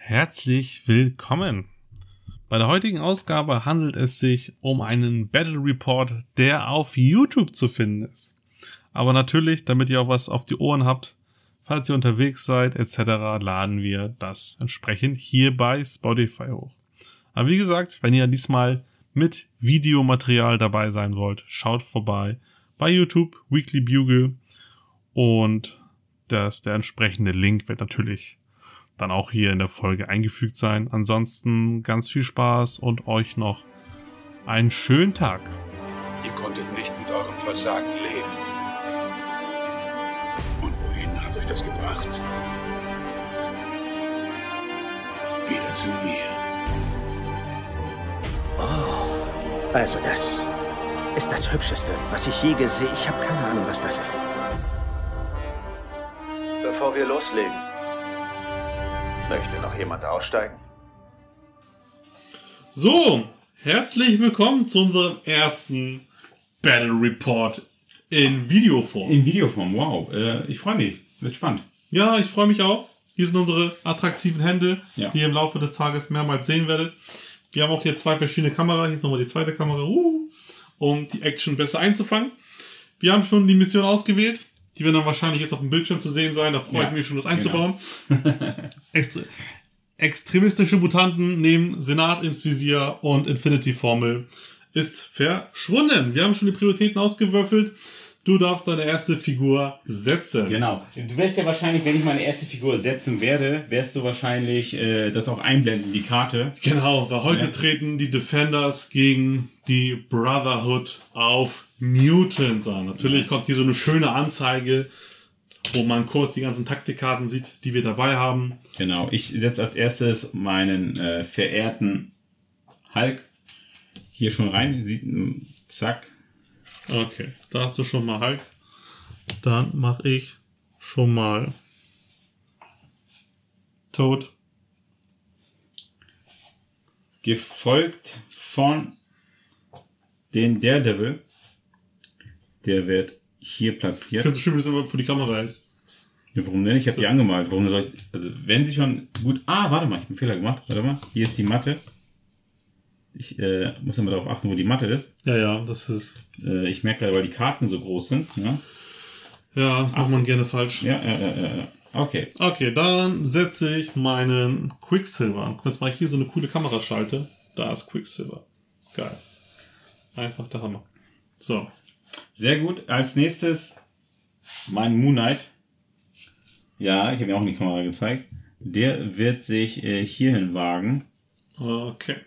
Herzlich willkommen! Bei der heutigen Ausgabe handelt es sich um einen Battle Report, der auf YouTube zu finden ist. Aber natürlich, damit ihr auch was auf die Ohren habt, falls ihr unterwegs seid etc., laden wir das entsprechend hier bei Spotify hoch. Aber wie gesagt, wenn ihr diesmal mit Videomaterial dabei sein wollt, schaut vorbei bei YouTube, Weekly Bugle, und der entsprechende Link wird natürlich dann auch hier in der Folge eingefügt sein. Ansonsten ganz viel Spaß und euch noch einen schönen Tag. Ihr konntet nicht mit eurem Versagen leben. Und wohin hat euch das gebracht? Wieder zu mir. Oh, also das ist das Hübscheste, was ich je gesehen habe. Ich habe keine Ahnung, was das ist. Bevor wir loslegen, möchte noch jemand aussteigen? So, herzlich willkommen zu unserem ersten Battle Report in Videoform. In Videoform, wow. Ich freue mich. Wird spannend. Ja, ich freue mich auch. Hier sind unsere attraktiven Hände, Ja. die ihr im Laufe des Tages mehrmals sehen werdet. Wir haben auch hier zwei verschiedene Kameras. Hier ist nochmal die zweite Kamera, um die Action besser einzufangen. Wir haben schon die Mission ausgewählt. Die werden dann wahrscheinlich jetzt auf dem Bildschirm zu sehen sein. Da freue ich mich schon, das einzubauen. Extremistische Mutanten nehmen Senat ins Visier und Infinity-Formel ist verschwunden. Wir haben schon die Prioritäten ausgewürfelt. Du darfst deine erste Figur setzen. Genau. Du wirst ja wahrscheinlich, wenn ich meine erste Figur setzen werde, wirst du wahrscheinlich das auch einblenden, die Karte. Genau, weil heute treten die Defenders gegen die Brotherhood auf Mutants an. Natürlich kommt hier so eine schöne Anzeige, wo man kurz die ganzen Taktikkarten sieht, die wir dabei haben. Genau. Ich setze als erstes meinen verehrten Hulk hier schon rein. Zack. Okay, da hast du schon mal Hulk. Dann mache ich schon mal Tod. Gefolgt von den Daredevil. Der wird hier Ich platziert. finde es schön, wie es immer für die Kamera ist. Ja, warum denn? Ich habe die angemalt. Warum soll ich... Also, wenn sie schon gut... warte mal, ich habe einen Fehler gemacht. Warte mal. Hier ist die Matte. Ich muss immer darauf achten, wo die Matte ist. Ja, das ist... Ich merke gerade, weil die Karten so groß sind. Ne? Ja, das macht man gerne falsch. Ja. Okay. Okay, dann setze ich meinen Quicksilver an. Jetzt mache ich hier so eine coole Kameraschalte. Da ist Quicksilver. Geil. Einfach der Hammer. So. Sehr gut. Als nächstes mein Moon Knight. Ja, ich habe mir auch in die Kamera gezeigt. Der wird sich hierhin wagen. Okay.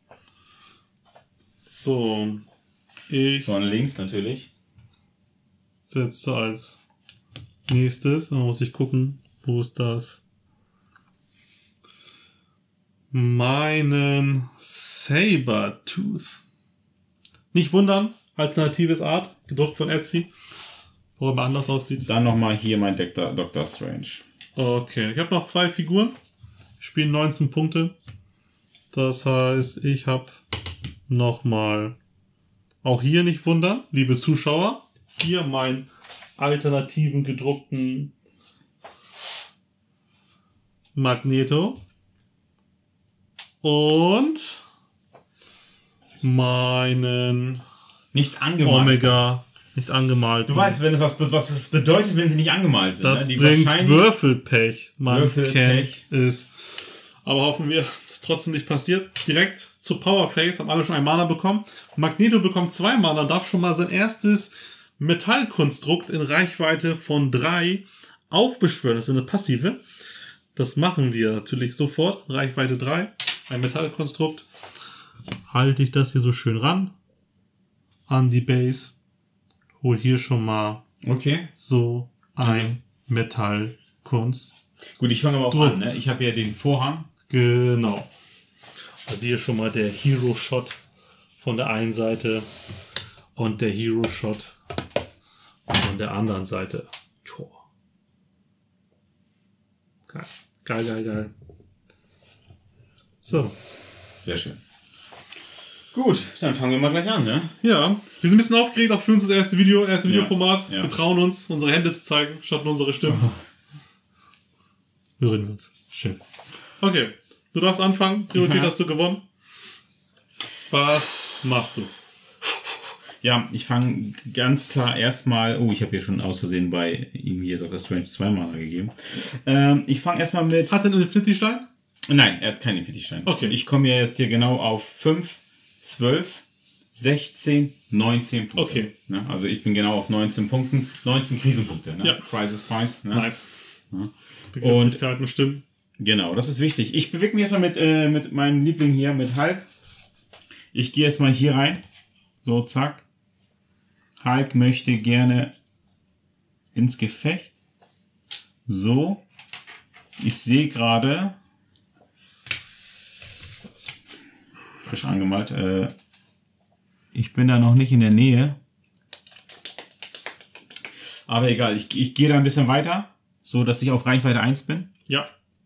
So. Ich Von links natürlich. setze als nächstes, da muss ich gucken, wo ist das? Meinen Sabertooth. Nicht wundern, alternatives Art, gedruckt von Etsy, wo er mal anders aussieht. Dann nochmal hier mein Doctor Strange. Okay, ich habe noch zwei Figuren. Ich spiele 19 Punkte. Das heißt, ich habe nochmal, auch hier nicht wundern, liebe Zuschauer, hier meinen alternativen gedruckten Magneto und meinen Nicht angemalt. Omega, nicht angemalt. Du weißt, was das bedeutet, wenn sie nicht angemalt sind. Das ne? Die bringt wahrscheinlich- Würfelpech. Man Würfelpech. kennt es. Aber hoffen wir, dass es trotzdem nicht passiert. Direkt zu Powerface haben alle schon ein Mana bekommen. Magneto bekommt 2 Mana, darf schon mal sein erstes Metallkonstrukt in Reichweite von 3 aufbeschwören. Das ist eine passive. Das machen wir natürlich sofort. Reichweite 3, ein Metallkonstrukt. Halte ich das hier so schön ran an die Base. Hol hier schon mal Okay. so ein Metallkonstrukt. Gut, ich fange aber auch Druckt. an. Ne? Ich habe ja den Vorhang. Genau. Also hier schon mal der Hero Shot von der einen Seite und der Hero Shot von der anderen Seite. Tor. Geil. So. Sehr schön. Gut, dann fangen wir mal gleich an, ne? Ja, wir sind ein bisschen aufgeregt, auch für uns das erste Videoformat. Ja. Wir trauen uns, unsere Hände zu zeigen, statt nur unsere Stimmen. Hören wir uns. Schön. Okay, Du darfst anfangen. Priorität Ja. hast du gewonnen. Was machst du? Ja, ich fange ganz klar erstmal. Oh, ich habe hier schon aus Versehen bei ihm hier Dr. Strange 2 Mana gegeben. Ich fange erstmal mit. Hat er einen Infinity-Stein? Nein, er hat keinen Infinity-Stein. Okay. Ich komme ja jetzt hier genau auf 5, 12, 16, 19 Punkte. Okay. Ne? Also ich bin genau auf 19 Punkten. 19 Krisenpunkte. Ne? Ja. Crisis Points. Ne? Nice. Ja. Begrifflichkeiten stimmen. Genau, das ist wichtig. Ich bewege mich erstmal mit meinem Liebling hier, mit Hulk. Ich gehe erstmal hier rein. So, zack. Hulk möchte gerne ins Gefecht. So. Ich sehe gerade. Frisch angemalt. Ich bin da noch nicht in der Nähe. Aber egal, ich gehe da ein bisschen weiter. So, dass ich auf Reichweite 1 bin. Ja.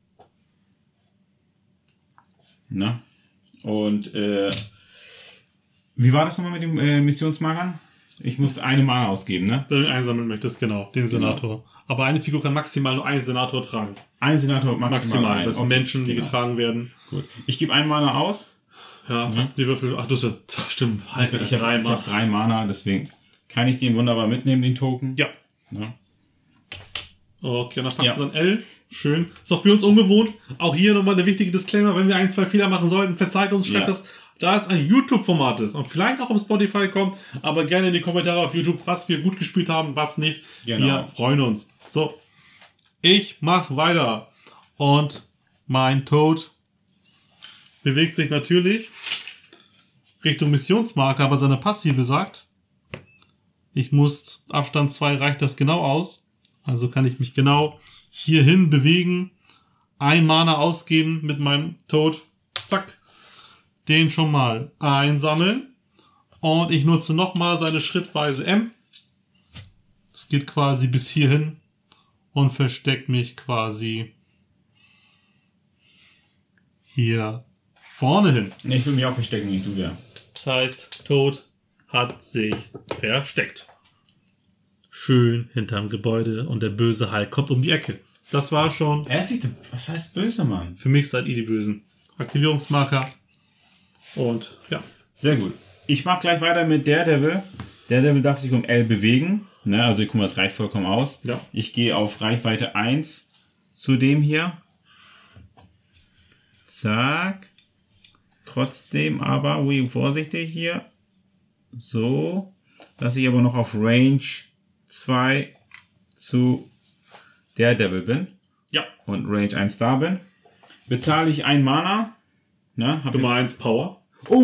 Ne? Und wie war das nochmal mit den Missionsmarkern? Ich muss eine Mana ausgeben, ne? Wenn du ihn einsammeln möchtest, genau. Den Senator. Aber eine Figur kann maximal nur einen Senator tragen. Ein Senator Maximal. ein. Das sind Okay, Menschen, die genau. getragen werden. Gut. Ich gebe einen Mana aus. Ja, Mhm. die Würfel. Ach, du hast ja. Stimmt. Halt, Ich habe hab 3 Mana, deswegen kann ich den wunderbar mitnehmen, den Token. Ja. Ne? Okay, dann packst Ja. du dann L. Schön. Ist auch für uns ungewohnt. Auch hier nochmal eine wichtige Disclaimer, wenn wir 1, 2 Fehler machen sollten, verzeiht uns, schreibt Ja. das, da es ein YouTube-Format ist und vielleicht auch auf Spotify kommt, aber gerne in die Kommentare auf YouTube, was wir gut gespielt haben, was nicht. Genau. Wir freuen uns. So. Ich mach weiter. Und mein Toad bewegt sich natürlich Richtung Missionsmarker, aber seine Passive sagt, ich muss Abstand 2 reicht das genau aus. Also kann ich mich genau hierhin bewegen, ein Mana ausgeben mit meinem Toad, zack, den schon mal einsammeln und ich nutze nochmal seine schrittweise M. Das geht quasi bis hierhin und versteckt mich quasi hier vorne hin. Ne, ich will mich auch verstecken, nicht du ja. Das heißt, Toad hat sich versteckt. Schön hinterm Gebäude und der böse Hulk kommt um die Ecke. Das war schon Er ist nicht, was heißt böse, Mann? für mich seid ihr die Bösen. Aktivierungsmarker. Und ja. Sehr gut. Ich mache gleich weiter mit Daredevil. Daredevil darf sich um L bewegen. Ne, also guck mal, das reicht vollkommen aus. Ja. Ich gehe auf Reichweite 1 zu dem hier. Zack. Trotzdem aber, ui, vorsichtig hier. So. Dass ich aber noch auf Range 2 zu Daredevil bin. Ja. Und Range 1 da bin. Bezahle ich ein Mana. Ne, hab Nummer 1 Power.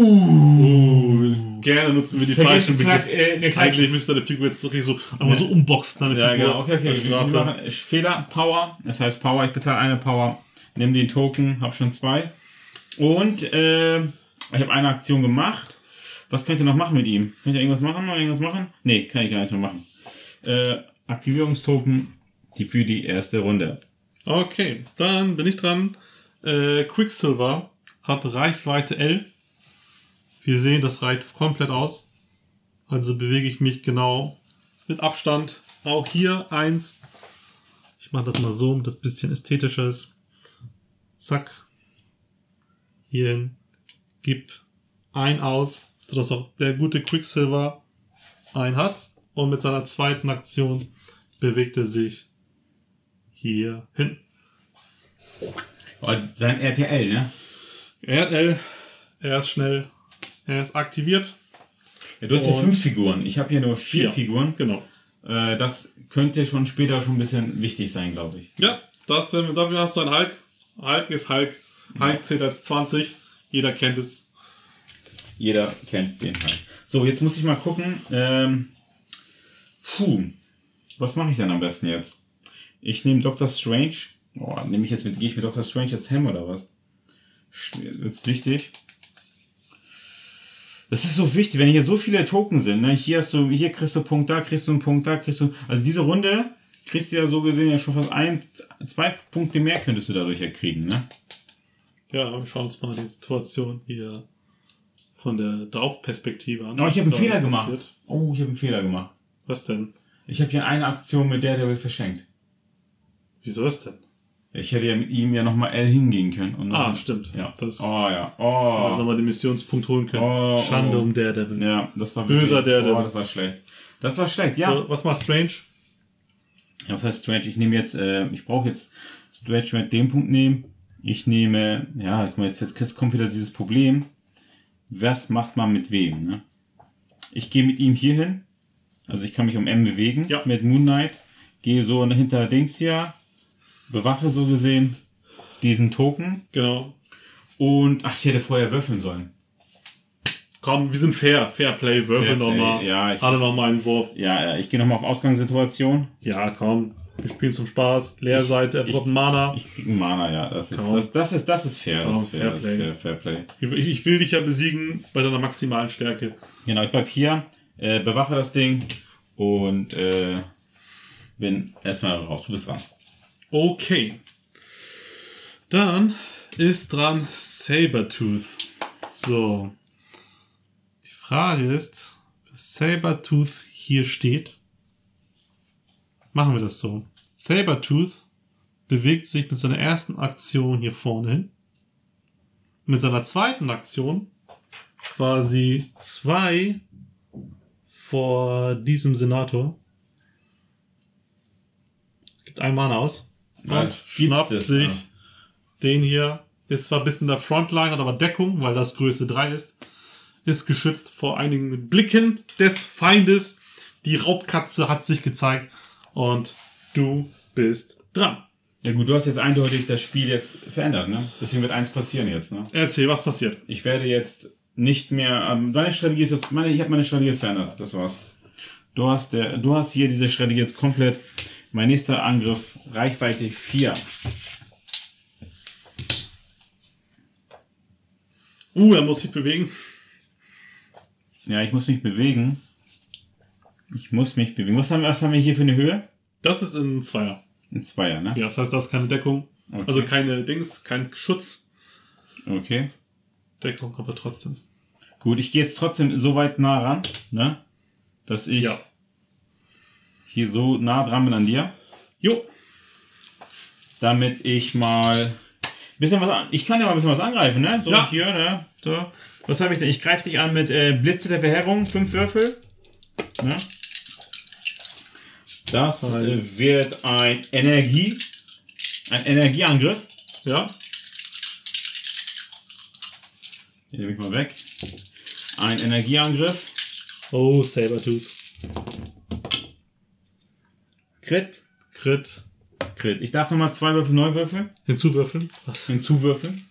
Gerne nutzen wir die falschen Begriffe. Eigentlich müsste deine Figur jetzt wirklich so einmal so umboxen. Deine Ja, Figur genau. Okay. als Wir Strafe. machen Fehler, Power. Das heißt Power, ich bezahle eine Power. Nimm den Token, hab schon 2. Und ich habe eine Aktion gemacht. Was könnt ihr noch machen mit ihm? Könnt ihr irgendwas machen? Nee, kann ich gar nicht mehr machen. Aktivierungstoken für die erste Runde. Okay, dann bin ich dran. Quicksilver hat Reichweite L. Wir sehen, das reicht komplett aus. Also bewege ich mich genau mit Abstand. Auch hier 1. Ich mache das mal so, damit das ein bisschen ästhetischer ist. Zack. Hierhin. Gib ein aus, sodass auch der gute Quicksilver ein hat. Und mit seiner zweiten Aktion bewegt er sich hier hin. Oh, sein RTL, ne? Er hat L, er ist schnell, er ist aktiviert. Ja, du hast hier Und 5 Figuren. Ich habe hier nur 4 4. Figuren. Genau. Das könnte schon später schon ein bisschen wichtig sein, glaube ich. Ja, dafür hast du einen Hulk. Hulk ist Hulk. Hulk zählt als 20. Jeder kennt es. Jeder kennt den halt. So, jetzt muss ich mal gucken. Was mache ich denn am besten jetzt? Ich nehme Dr. Strange. Gehe ich mit Dr. Strange jetzt Hem oder was? Das ist wichtig. Das ist so wichtig, wenn hier so viele Token sind. Ne? Hier kriegst du einen Punkt, da kriegst du einen Punkt, da kriegst du. Also diese Runde kriegst du ja so gesehen ja schon fast 2 Punkte mehr könntest du dadurch ja kriegen, ne? Ja, wir schauen uns mal die Situation hier von der Draufperspektive an. Oh, ich habe einen Was Fehler da gemacht. passiert. Oh, ich habe einen Fehler gemacht. Was denn? Ich habe hier eine Aktion mit Daredevil verschenkt. Wieso ist denn? Ich hätte ja mit ihm ja nochmal L hingehen können. Und stimmt. Ja. Das, oh ja. Also nochmal den Missionspunkt holen können. Schande um Daredevil. Ja, das war böser Daredevil. Oh, das war schlecht. Das war schlecht, ja. So, was macht Strange? Ja, was heißt Strange? Ich nehme jetzt, ich brauche jetzt Strange mit dem Punkt nehmen. Ich nehme, ja, guck mal, jetzt kommt wieder dieses Problem. Was macht man mit wem, ne? Ich gehe mit ihm hier hin. Also ich kann mich um M bewegen. Ja. Mit Moon Knight. Gehe so hinter Dings hier. Bewache so gesehen diesen Token. Genau. Und, ich hätte vorher würfeln sollen. Komm, wir sind fair. Fairplay, würfel nochmal. Ja, alle nochmal einen Wurf. Ja, ich gehe nochmal auf Ausgangssituation. Ja, komm. Wir spielen zum Spaß. Leerseite, er droppt Mana. Ich krieg einen Mana, ja. Das ist fair. Komm, das ist fair. Fairplay. Ich will dich ja besiegen bei deiner maximalen Stärke. Genau, ich bleib hier, bewache das Ding und bin erstmal raus. Du bist dran. Okay. Dann ist dran Sabertooth. So. Die Frage ist, was Sabertooth hier steht. Machen wir das so. Sabertooth bewegt sich mit seiner ersten Aktion hier vorne hin. Mit seiner zweiten Aktion quasi 2 vor diesem Senator. Gibt ein Mana aus. Und schnappt sich den hier. Ist zwar ein bisschen in der Frontline, hat aber Deckung, weil das Größe 3 ist. Ist geschützt vor einigen Blicken des Feindes. Die Raubkatze hat sich gezeigt. Und du bist dran. Ja gut, du hast jetzt eindeutig das Spiel jetzt verändert, ne? Deswegen wird eins passieren jetzt, ne? Erzähl, was passiert? Ich werde jetzt nicht mehr, meine Strategie ist jetzt, ich habe meine Strategie jetzt verändert, das war's. Du hast hier diese Strategie jetzt komplett. Mein nächster Angriff, Reichweite 4. Er muss sich bewegen. Ja, ich muss mich bewegen. Was haben wir hier für eine Höhe? Das ist ein Zweier. Ein Zweier, ne? Ja, das heißt, das ist keine Deckung. Okay. Also keine kein Schutz. Okay. Deckung aber trotzdem. Gut, ich gehe jetzt trotzdem so weit nah ran, ne? Dass ich hier so nah dran bin an dir. Jo. Damit ich mal ich kann ja mal ein bisschen was angreifen, ne? So hier, ne? So. Was habe ich denn? Ich greife dich an mit Blitze der Verheerung, 5 Würfel. Ne? Das wird ein Energieangriff. Ja. Hier nehme ich mal weg. Ein Energieangriff. Oh, Sabertooth. Crit. Crit. Ich darf nochmal 2 Würfel neu würfeln. Hinzuwürfeln. Hinzuwürfeln.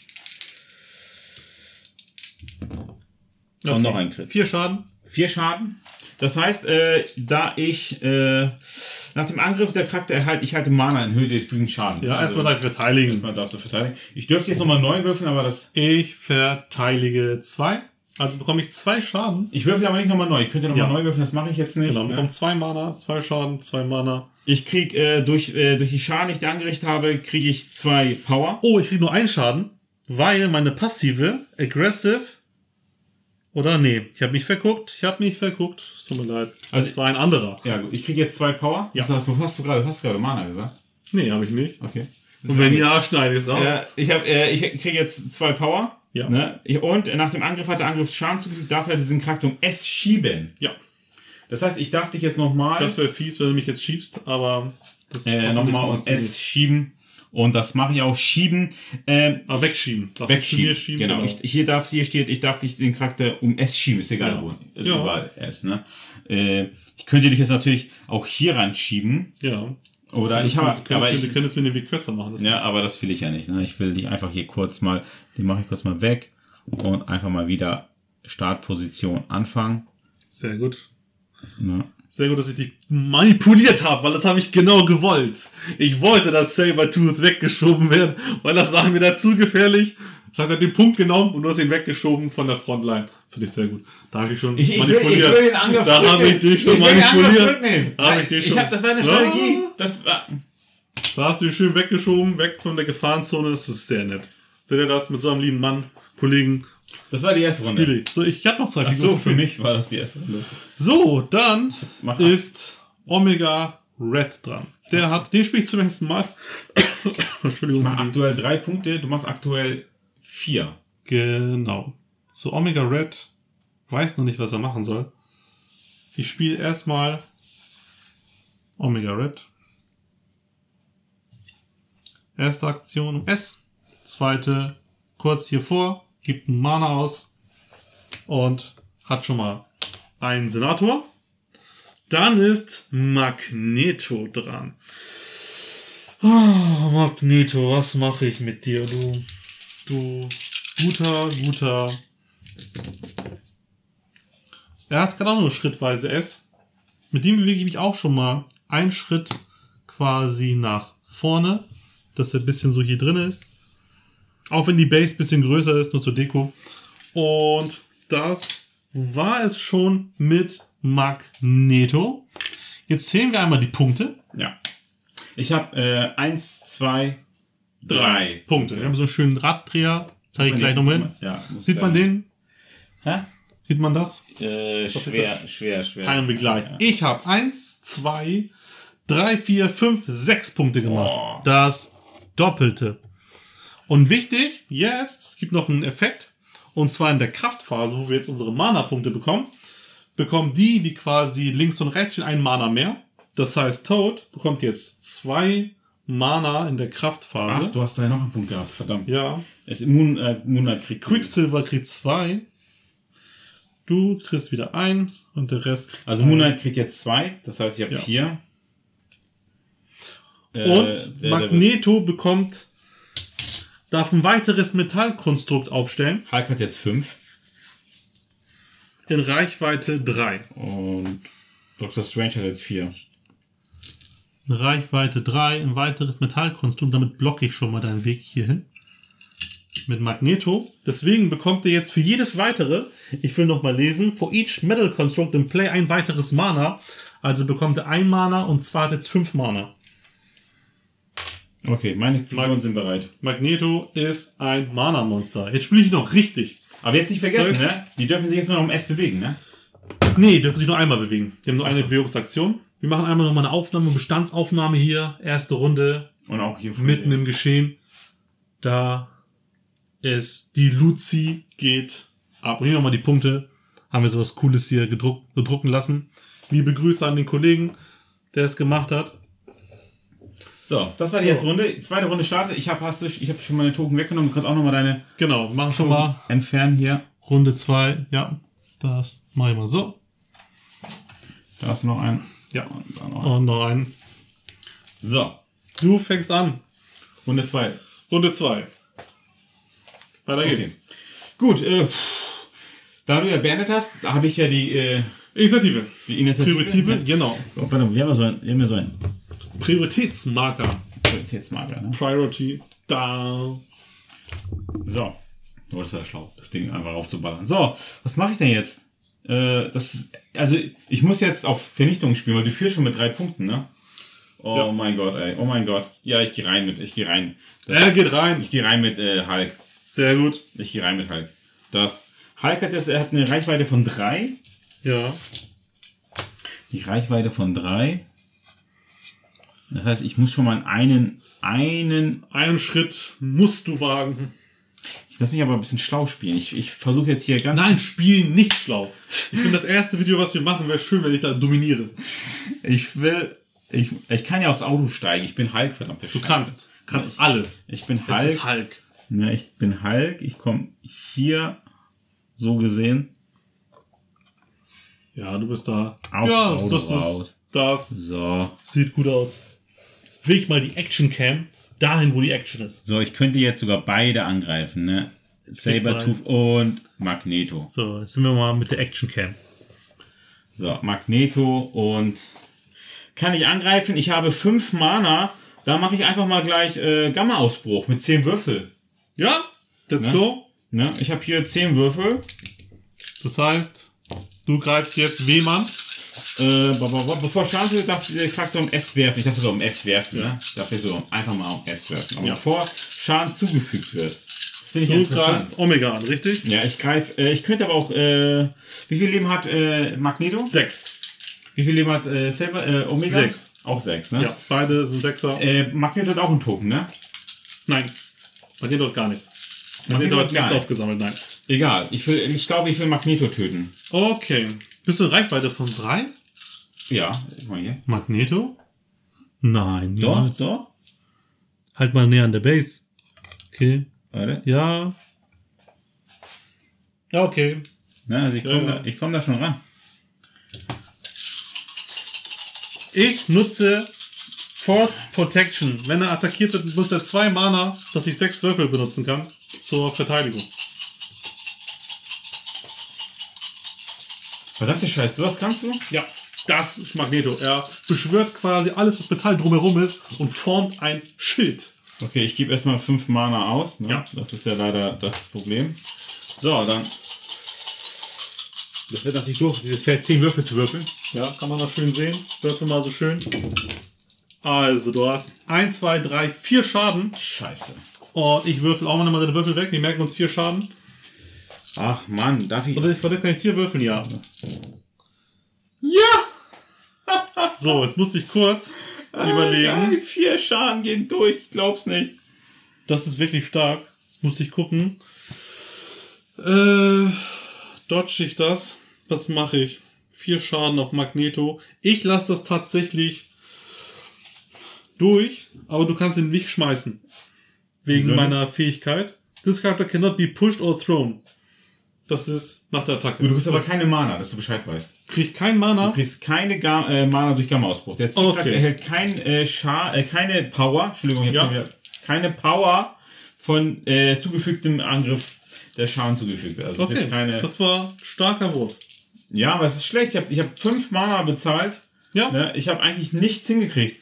Okay. Und noch ein Crit. 4 Schaden. 4 Schaden. Das heißt, da ich nach dem Angriff der Charakter ich halte Mana in Höhe des übrigen Schadens. Ja, erstmal darf ich verteidigen. Erstmal darfst du verteidigen. Ich dürfte jetzt nochmal neu würfeln, aber das... Ich verteidige 2. Also bekomme ich 2 Schaden. Ich würfel aber nicht nochmal neu. Ich könnte nochmal neu würfeln, das mache ich jetzt nicht. Genau, bekomme 2 Mana, 2 Schaden, 2 Mana. Ich krieg durch die Schaden, die ich dir angerichtet habe, kriege ich 2 Power. Oh, ich kriege nur 1 Schaden, weil meine passive, Aggressive... Oder nee, ich habe mich verguckt. Es tut mir leid. Also es war ein anderer. Ja gut, ich kriege jetzt 2 Power. Ja. Das heißt, hast du gerade Mana gesagt? Nee, habe ich nicht. Okay. Und wenn ja, schneide ich es raus. Ich kriege jetzt 2 Power. Ja. Ne? Und nach dem Angriff hat der Angriff Schaden zugefügt, darf er diesen Charakter um S schieben. Ja. Das heißt, ich darf dich jetzt nochmal... Das wäre fies, wenn du mich jetzt schiebst, aber... das nochmal um S schieben. Und das mache ich auch, schieben. Aber wegschieben. Wegschieben, schieben, genau. Hier steht, ich darf dich den Charakter um S schieben. Ist egal, wo. Also überall S, ne? Ich könnte dich jetzt natürlich auch hier ran schieben. Ja. Oder du könntest mir den Weg kürzer machen. Ja, aber das will ich ja nicht. Ne? Ich will dich einfach hier den mache ich kurz mal weg. Und einfach mal wieder Startposition anfangen. Sehr gut. Ne? Sehr gut, dass ich dich manipuliert habe, weil das habe ich genau gewollt. Ich wollte, dass Sabertooth weggeschoben wird, weil das war mir dazu gefährlich. Das heißt, er hat den Punkt genommen und du hast ihn weggeschoben von der Frontline. Finde ich sehr gut. Da habe ich schon manipuliert. Ich will den Angriff da habe ich dich schon manipuliert. Das war eine Strategie. Da hast du ihn schön weggeschoben, weg von der Gefahrenzone. Das ist sehr nett. Seht ihr das mit so einem lieben Mann, Kollegen? Das war die erste Runde. So, ich habe noch 2 Ach so, für mich war das die erste Runde. So, dann ist Omega Red dran. Den spiele ich zum ersten Mal. Entschuldigung. Mach aktuell 3 Punkte, du machst aktuell 4. Genau. Zu Omega Red weiß noch nicht, was er machen soll. Ich spiele erstmal Omega Red. Erste Aktion S. Zweite kurz hier vor. Gibt einen Mana aus. Und hat schon mal einen Senator. Dann ist Magneto dran. Oh, Magneto, was mache ich mit dir, du guter. Er hat gerade auch nur schrittweise S. Mit dem bewege ich mich auch schon mal einen Schritt quasi nach vorne, dass er ein bisschen so hier drin ist. Auch wenn die Base ein bisschen größer ist, nur zur Deko. Und das war es schon mit Magneto. Jetzt zählen wir einmal die Punkte. Ja. Ich habe 1, 2, 3 Punkte. Wir haben so einen schönen Raddreher. Zeige ich gleich nochmal hin. Ja, Sieht man den? Hä? Sieht man das? Schwer. Zeigen wir gleich. Ja. Ich habe 1, 2, 3, 4, 5, 6 Punkte gemacht. Oh. Das Doppelte. Und wichtig, jetzt, es gibt noch einen Effekt. Und zwar in der Kraftphase, wo wir jetzt unsere Mana-Punkte bekommen die quasi links und rechts einen Mana mehr. Das heißt, Toad bekommt jetzt 2 Mana in der Kraftphase. Ach, du hast da noch einen Punkt gehabt, verdammt. Ja. Moonlight kriegt Quicksilver kriegt 2. Du kriegst wieder 1 und der Rest. Also Moonlight kriegt jetzt 2, das heißt, ich habe 4. Und Magneto darf ein weiteres Metallkonstrukt aufstellen. Hulk hat jetzt 5. In Reichweite 3. Und Dr. Strange hat jetzt 4. In Reichweite 3, ein weiteres Metallkonstrukt. Damit blocke ich schon mal deinen Weg hierhin. Mit Magneto. Deswegen bekommt ihr jetzt für jedes weitere, ich will noch mal lesen, for each Metal Construct in Play ein weiteres Mana. Also bekommt ihr 1 Mana und zwar hat jetzt 5 Mana. Okay, meine Figuren sind bereit. Magneto ist ein Mana-Monster. Jetzt spiele ich noch richtig. Aber jetzt nicht vergessen, ne? Die dürfen sich jetzt nur noch um S bewegen, ne? Nee, dürfen sich nur einmal bewegen. Die haben nur eine so. Bewegungsaktion. Wir machen einmal nochmal eine Aufnahme, Bestandsaufnahme hier. Erste Runde. Und auch hier mitten im Geschehen. Da ist die Luzi geht ab. Und hier nochmal die Punkte. Haben wir sowas Cooles hier gedrucken lassen. Liebe Grüße an den Kollegen, der es gemacht hat. So, das war die erste Runde. Zweite Runde startet. Ich habe schon meine Token weggenommen. Du kannst auch nochmal deine. Genau, wir machen schon mal entfernen hier. Runde 2. Ja, das mache ich mal so. Da hast du noch einen. Ja, und da noch und noch einen. So, Du fängst an. Runde 2. Runde 2. Weiter Okay. geht's. Gut, da du ja beendet hast, da habe ich ja die Initiative. Initiative. Genau. Oh, warte, wir haben ja so einen Prioritätsmarker. Qualitätsmarker, ne? Priority down. So. Oh, das war schlau, das Ding einfach aufzuballern. So, was mache ich denn jetzt? Also, ich muss jetzt auf Vernichtung spielen, weil du führst schon mit 3 Punkten, ne? Oh Ja. mein Gott, ey. Oh mein Gott. Ja, ich gehe rein. Er geht rein. Ich gehe rein mit Hulk. Sehr gut. Ich gehe rein mit Hulk. Hulk hat eine Reichweite von 3. Ja. Die Reichweite von 3. Das heißt, ich muss schon mal einen. Einen Schritt musst du wagen. Ich lass mich aber ein bisschen schlau spielen. Ich versuche jetzt hier ganz. Nein, spielen nicht schlau. Ich finde, das erste Video, was wir machen, wäre schön, wenn ich da dominiere. Ich kann ja aufs Auto steigen. Ich bin Hulk, verdammte Scheiße. Du kannst alles. Ich bin Es Hulk. ist Hulk. Ja, ich bin Hulk. Ich komme hier so gesehen. Ja, du bist da. Aufs Ja, Auto raus. das So. sieht gut aus. Jetzt will ich mal die Action-Cam dahin, wo die Action ist. So, ich könnte jetzt sogar beide angreifen, ne? Sabertooth und Magneto. So, jetzt sind wir mal mit der Action-Cam. So, Magneto und kann ich angreifen. Ich habe 5 Mana. Da mache ich einfach mal gleich Gamma-Ausbruch mit 10 Würfel. Ja, let's Ne? go. Ne? Ich habe hier 10 Würfel. Das heißt, du greifst jetzt wem an? Bevor Schaden darf der Charakter um S werfen. Ich dachte so um S werfen, ne? Darf ich so einfach mal um S werfen. Aber Ja. bevor Schaden zugefügt wird. Das finde ich Du interessant. greifst Omega an, richtig? Ja, ich greife. Ich könnte aber auch. Wie viel Leben hat Magneto? 6. Wie viel Leben hat Omega? 6. Auch 6, ne? Ja, beide sind 6er. Magneto hat auch einen Token, ne? Nein, Magneto hat gar nichts. Magneto hat nichts aufgesammelt, nein. Egal, ich glaube, ich will Magneto töten. Okay. Bist du in Reichweite von 3? Ja, guck mal hier. Magneto? Nein. Doch, niemals. doch. Halt mal näher an der Base. Okay. Warte. Ja. Ja, okay. Na, also ich komm da schon ran. Ich nutze Force Protection. Wenn er attackiert wird, nutzt er 2 Mana, dass ich 6 Würfel benutzen kann zur Verteidigung. Verdammte Scheiße, was kannst du? Ja, das ist Magneto. Er beschwört quasi alles, was Metall drumherum ist und formt ein Schild. Okay, ich gebe erstmal 5 Mana aus. Ne? Ja. Das ist ja leider das Problem. So, dann. Das wird natürlich doof, diese 10 Würfel zu würfeln. Ja, kann man noch schön sehen. Würfel mal so schön. Also, du hast 1, 2, 3, 4 Schaden. Scheiße. Und ich würfel auch mal deine Würfel weg. Wir merken uns 4 Schaden. Ach Mann, darf ich. Oder kann ich 4 würfeln? Ja. Ja! So, jetzt musste ich kurz überlegen. Geil, 4 Schaden gehen durch, ich glaub's nicht. Das ist wirklich stark. Jetzt musste ich gucken. Dodge ich das? Was mache ich? 4 Schaden auf Magneto. Ich lasse das tatsächlich durch, aber du kannst ihn nicht schmeißen. Wegen Wieso meiner Fähigkeit. This character cannot be pushed or thrown. Das ist nach der Attacke. Du kriegst aber keine Mana, dass du Bescheid weißt. Kriegt kein Mana. Du kriegst keine Mana durch Gamma-Ausbruch. Der Zielcharakter erhält keine Power. Entschuldigung, ich hab wieder keine Power von zugefügtem Angriff, der Schaden zugefügt wird. Also Okay, das war starker Wurf. Ja, aber es ist schlecht. Ich hab 5 Mana bezahlt. Ja. Ne? Ich habe eigentlich nichts hingekriegt.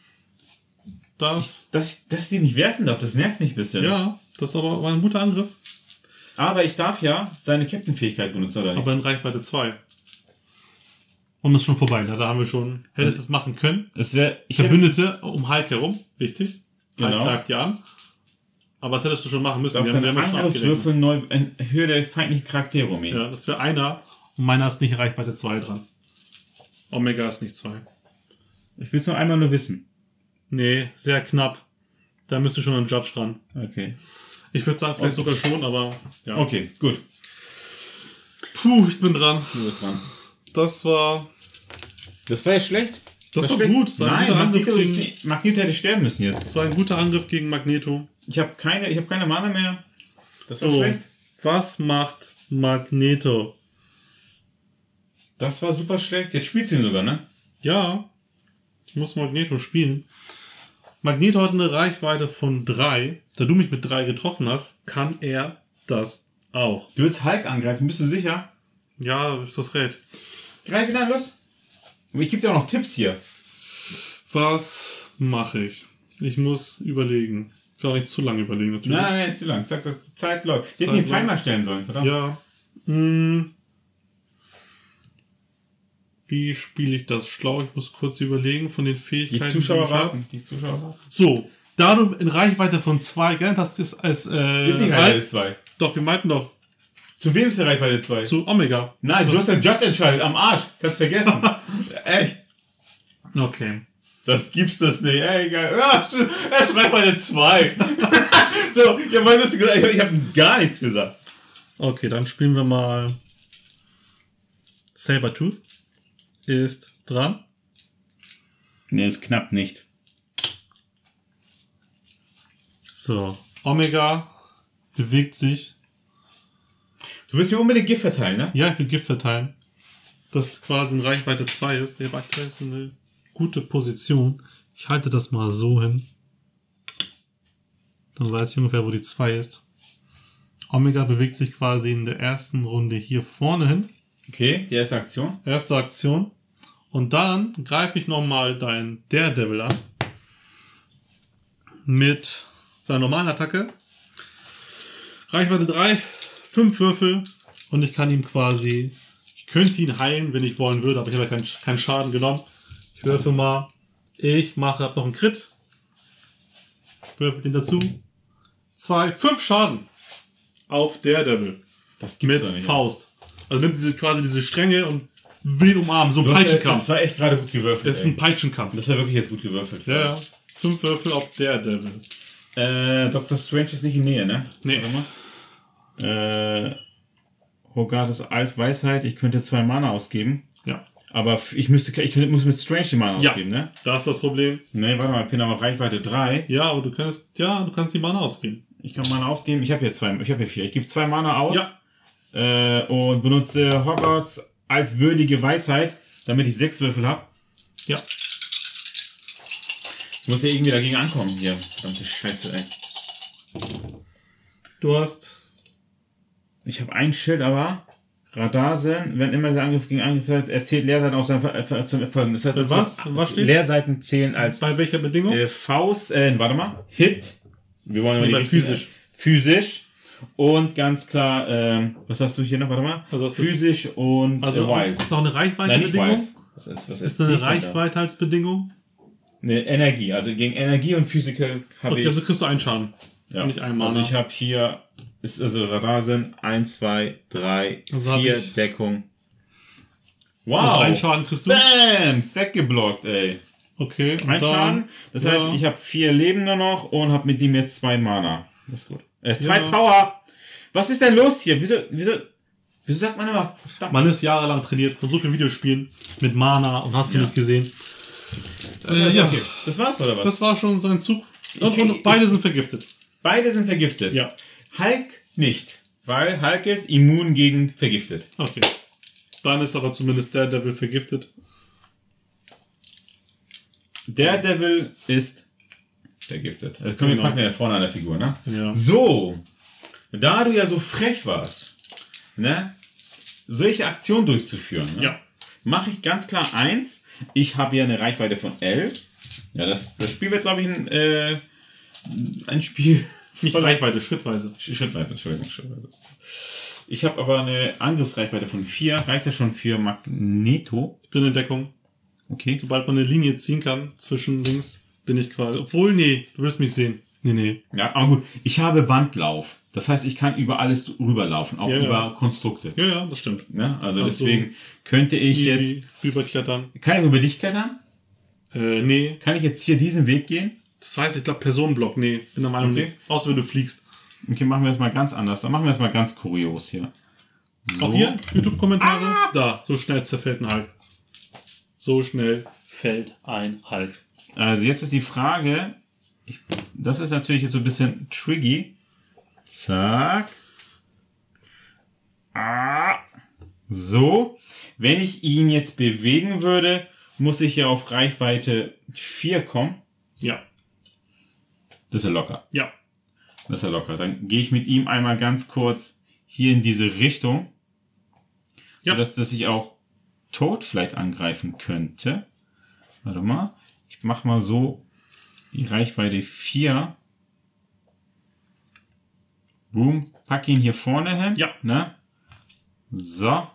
Dass die nicht werfen darf, das nervt mich ein bisschen. Ja, das war ein guter Angriff. Aber ich darf ja seine Captain-Fähigkeit benutzen, oder nicht? Aber in Reichweite 2. Und das ist schon vorbei. Da haben wir schon. Hättest es machen können. Verbündete um Hulk herum. Wichtig. Hulk Genau. greift dir an. Aber das hättest du schon machen müssen. Auf seine Angriffswürfel neu Höhe der feindlichen Charaktere um ihn. Ja, das wäre einer. Und meiner ist nicht Reichweite 2 dran. Omega ist nicht 2. Ich will es nur einmal nur wissen. Nee, sehr knapp. Da müsste schon ein Judge ran. Okay. Ich würde sagen, vielleicht sogar schon, aber ja. Okay, gut. Puh, ich bin dran. Du bist dran. Das war ja schlecht. Das war schlecht. gut. Das war ein guter Angriff gegen, Magneto hätte sterben müssen jetzt. das war ein guter Angriff gegen Magneto. Ich habe keine Mana mehr. Das war So, schlecht. was macht Magneto? Das war super schlecht. Jetzt spielst du ihn sogar, ne? Ja, ich muss Magneto spielen. Magneto hat eine Reichweite von 3. Da du mich mit 3 getroffen hast, kann er das auch. Du willst Hulk angreifen, bist du sicher? Ja, ist das recht. Greif ihn an, los. Aber ich gebe dir auch noch Tipps hier. Was mache ich? Ich muss überlegen. Ich will auch nicht zu lange überlegen, natürlich. Nein, ist zu lang. Zack, die Zeit läuft. Wir hätten den Timer stellen sollen, verdammt. Ja. Wie spiele ich das schlau? Ich muss kurz überlegen von den Fähigkeiten. Die Zuschauer ich habe. warten. Die Zuschauer warten. So, da du in Reichweite von 2 gelernt hast, ist als Ist nicht Reichweite 2. Doch, wir meinten doch Zu wem ist der Reichweite 2? zu Omega. Nein, du hast den Judge entscheidet. Am Arsch. Kannst vergessen. Echt. Okay. Das gibt's das nicht. Ey, egal. Ja, er ist Reichweite 2. So, ja, weil du gesagt, ich habe gar nichts gesagt. Okay, dann spielen wir mal Sabertooth. Ist dran. Nee, ist knapp nicht. So, Omega bewegt sich. Du willst mir unbedingt Gift verteilen, ne? Ja, ich will Gift verteilen. Das quasi in Reichweite 2 ist. Wir haben aktuell so eine gute Position. Ich halte das mal so hin. Dann weiß ich ungefähr, wo die 2 ist. Omega bewegt sich quasi in der ersten Runde hier vorne hin. Okay, die erste Aktion. Erste Aktion. Und dann greife ich nochmal deinen Daredevil an. Mit seiner normalen Attacke. Reichweite 3, 5 Würfel. Und ich kann ihm quasi... Ich könnte ihn heilen, wenn ich wollen würde, aber ich habe ja keinen Schaden genommen. Ich würfe mal. Ich hab noch einen Crit. Würfe den dazu. 2, 5 Schaden. Auf Daredevil. Das gibt's Mit doch nicht. Faust. Also nimmt quasi diese Stränge und will ihn umarmen. So ein Peitschenkampf. Das war echt gerade gut gewürfelt. Das ist ein Peitschenkampf. Das war wirklich jetzt gut gewürfelt. Ja, ja. 5 Würfel auf Daredevil. Dr. Strange ist nicht in Nähe, ne? Nee. Warte mal. Hogarths Altweisheit. Ich könnte 2 Mana ausgeben. Ja. Aber ich muss mit Strange die Mana ausgeben, ne? Da ist das Problem. Ne, warte mal, ich bin aber Reichweite 3. Ja, aber du kannst die Mana ausgeben. Ich kann Mana ausgeben. Ich habe hier 4. Ich gebe 2 Mana aus. Ja. Und benutze Hogwarts altwürdige Weisheit, damit ich 6 Würfel habe. Ja. Ich muss ja irgendwie dagegen ankommen hier. Verdammte Scheiße, ey. Du hast... Ich habe ein Schild, aber Radarsen, wenn immer der Angriff gegen Angriff fällt, erzählt Leerseiten aus seinem zum Erfolgen. Das heißt, Was steht? Leerseiten zählen als Bei welcher Bedingung? Faust, warte mal, Hit. Wir wollen immer physisch. Physisch. Und ganz klar, was hast du hier noch? Warte mal. Also hast du physisch und Wild. Ist auch eine Reichweite-Bedingung? Was ist eine Reichweite als Bedingung? Eine Energie. Also gegen Energie und Physical habe ich. Also kriegst du einen Schaden. Ja. Nicht einmal. Also ich habe hier, ist also Radarsen 1, 2, 3, 4 Deckung. Wow. Also einen Schaden kriegst du. Bams! Weggeblockt, ey. Okay. Ein Schaden. Das heißt, ich habe 4 Leben nur noch und habe mit dem jetzt 2 Mana. Das ist gut. 2 Power. Was ist denn los hier? Wieso sagt man immer? Man ist jahrelang trainiert von so vielen Videospielen mit Mana und hast du nicht gesehen. Ja. Okay. Das war's, oder was? Das war schon sein Zug. Und beide sind vergiftet. Beide sind vergiftet. Ja. Hulk nicht. Weil Hulk ist immun gegen vergiftet. Okay. Dann ist aber zumindest Daredevil vergiftet. Daredevil ist vergiftet. Das können wir packen ja vorne an der Figur, ne? Ja. So. Da du ja so frech warst, ne? Solche Aktionen durchzuführen, ne? Ja. Mache ich ganz klar eins. Ich habe ja eine Reichweite von 11. Ja, das Spiel wird, glaube ich, ein Spiel. Nicht Reichweite, schrittweise. Entschuldigung. Ich habe aber eine Angriffsreichweite von 4. Reicht das schon für Magneto? Ich bin in Deckung. Okay. Sobald man eine Linie ziehen kann zwischen links, bin ich quasi. Obwohl, nee, du wirst mich sehen. Nee. Ja, aber gut. Ich habe Wandlauf. Das heißt, ich kann über alles rüberlaufen, auch über Konstrukte. Ja, das stimmt. Ja, also deswegen könnte ich jetzt rüberklettern. Kann ich über dich klettern? Nee. Kann ich jetzt hier diesen Weg gehen? Das weiß ich, glaube Personenblock. Nee, bin der Meinung nicht. Außer wenn du fliegst. Okay, machen wir das mal ganz anders. Dann machen wir das mal ganz kurios hier. So. Auch hier YouTube-Kommentare. Da, so schnell zerfällt ein Hulk. So schnell fällt ein Hulk. Also jetzt ist die Frage, das ist natürlich jetzt so ein bisschen tricky. Zack. So. Wenn ich ihn jetzt bewegen würde, muss ich ja auf Reichweite 4 kommen. Ja. Das ist ja locker. Ja. Das ist ja locker. Dann gehe ich mit ihm einmal ganz kurz hier in diese Richtung. Ja. Dass ich auch tot vielleicht angreifen könnte. Warte mal. Ich mache mal so die Reichweite 4. Boom. Pack ihn hier vorne hin. Ja. Ne? So.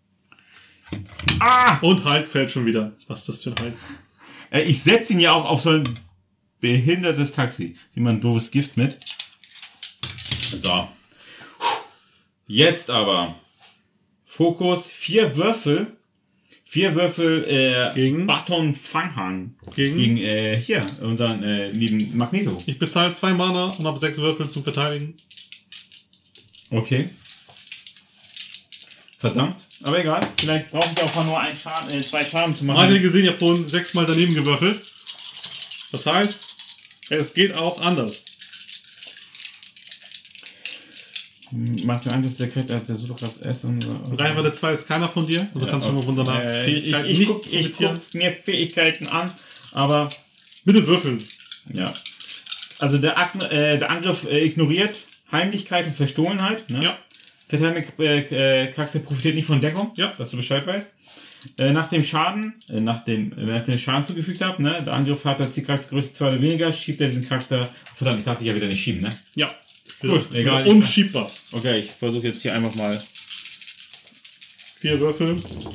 Und Hulk fällt schon wieder. Was ist das für ein Hulk? Ich setze ihn ja auch auf so ein behindertes Taxi. Sieh mal ein doofes Gift mit. So. Jetzt aber. Fokus. 4 Würfel. 4 Würfel gegen Baton Fanghang. Gegen hier, unseren lieben Magneto. Ich bezahle 2 Mana und habe 6 Würfel zum Verteidigen. Okay. Verdammt. Aber egal. Vielleicht brauchen wir auch nur 2 Schaden zu machen. Habt ihr gesehen, ich habe vorhin 6 Mal daneben gewürfelt. Das heißt, es geht auch anders. Macht den Angriff der Kette als der Superkraft S und so. Reichweite 2 ist keiner von dir. Also kannst du nur von deiner Fähigkeit ich guck mir Fähigkeiten an, aber bitte würfeln Sie. Ja. Also der Angriff ignoriert Heimlichkeit und Verstohlenheit. Ne? Ja. Verteidigende Charakter profitiert nicht von Deckung, dass du Bescheid weißt. Nach dem Schaden, nachdem ich Schaden zugefügt habe, ne, der Angriff hat als Zielcharaktergröße 2 oder weniger, schiebt er diesen Charakter. Verdammt, ich darf dich ja wieder nicht schieben, ne? Ja. Gut, egal. Unschiebbar. Okay, ich versuche jetzt hier einfach mal 4 Würfel.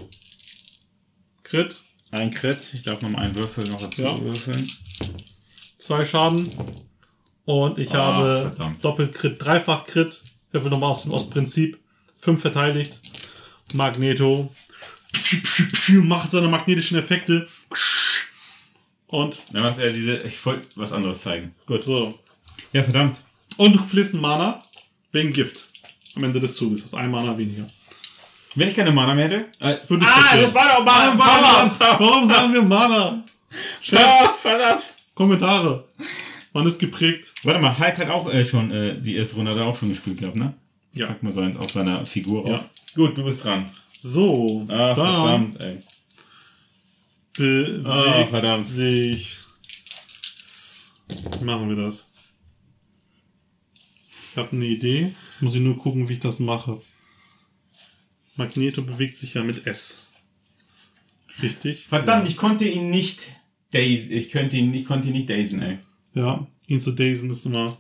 Crit. Ein Crit. Ich darf nochmal einen Würfel noch dazu würfeln. 2 Schaden. Und ich habe doppelt Crit, dreifach Crit. Würfel nochmal aus Prinzip. 5 verteidigt. Magneto macht seine magnetischen Effekte. Und Dann macht er diese. Ich wollte was anderes zeigen. gut, so. Ja, verdammt. Und du verlierst einen Mana wegen Gift. Am Ende des Zuges. Das ist ein Mana weniger. Wenn ich keine Mana mehr hätte. Für dich Das war doch Mana. Warum sagen wir Mana? Verdammt. Kommentare. Man ist geprägt. Warte mal, Hulk hat auch schon die erste Runde hat er auch schon gespielt gehabt, ne? Ja. Pack mal so eins auf seiner Figur Ja. auf. Gut, du bist dran. So. Ah, dann verdammt, ey. bewegt verdammt. sich. Wie machen wir das? Ich habe eine Idee. Muss ich nur gucken, wie ich das mache. Magneto bewegt sich ja mit S. Richtig? Verdammt, ich konnte ihn nicht dazen. Ich konnte ihn nicht dazen, ey. Ja, ihn zu dazen ist immer...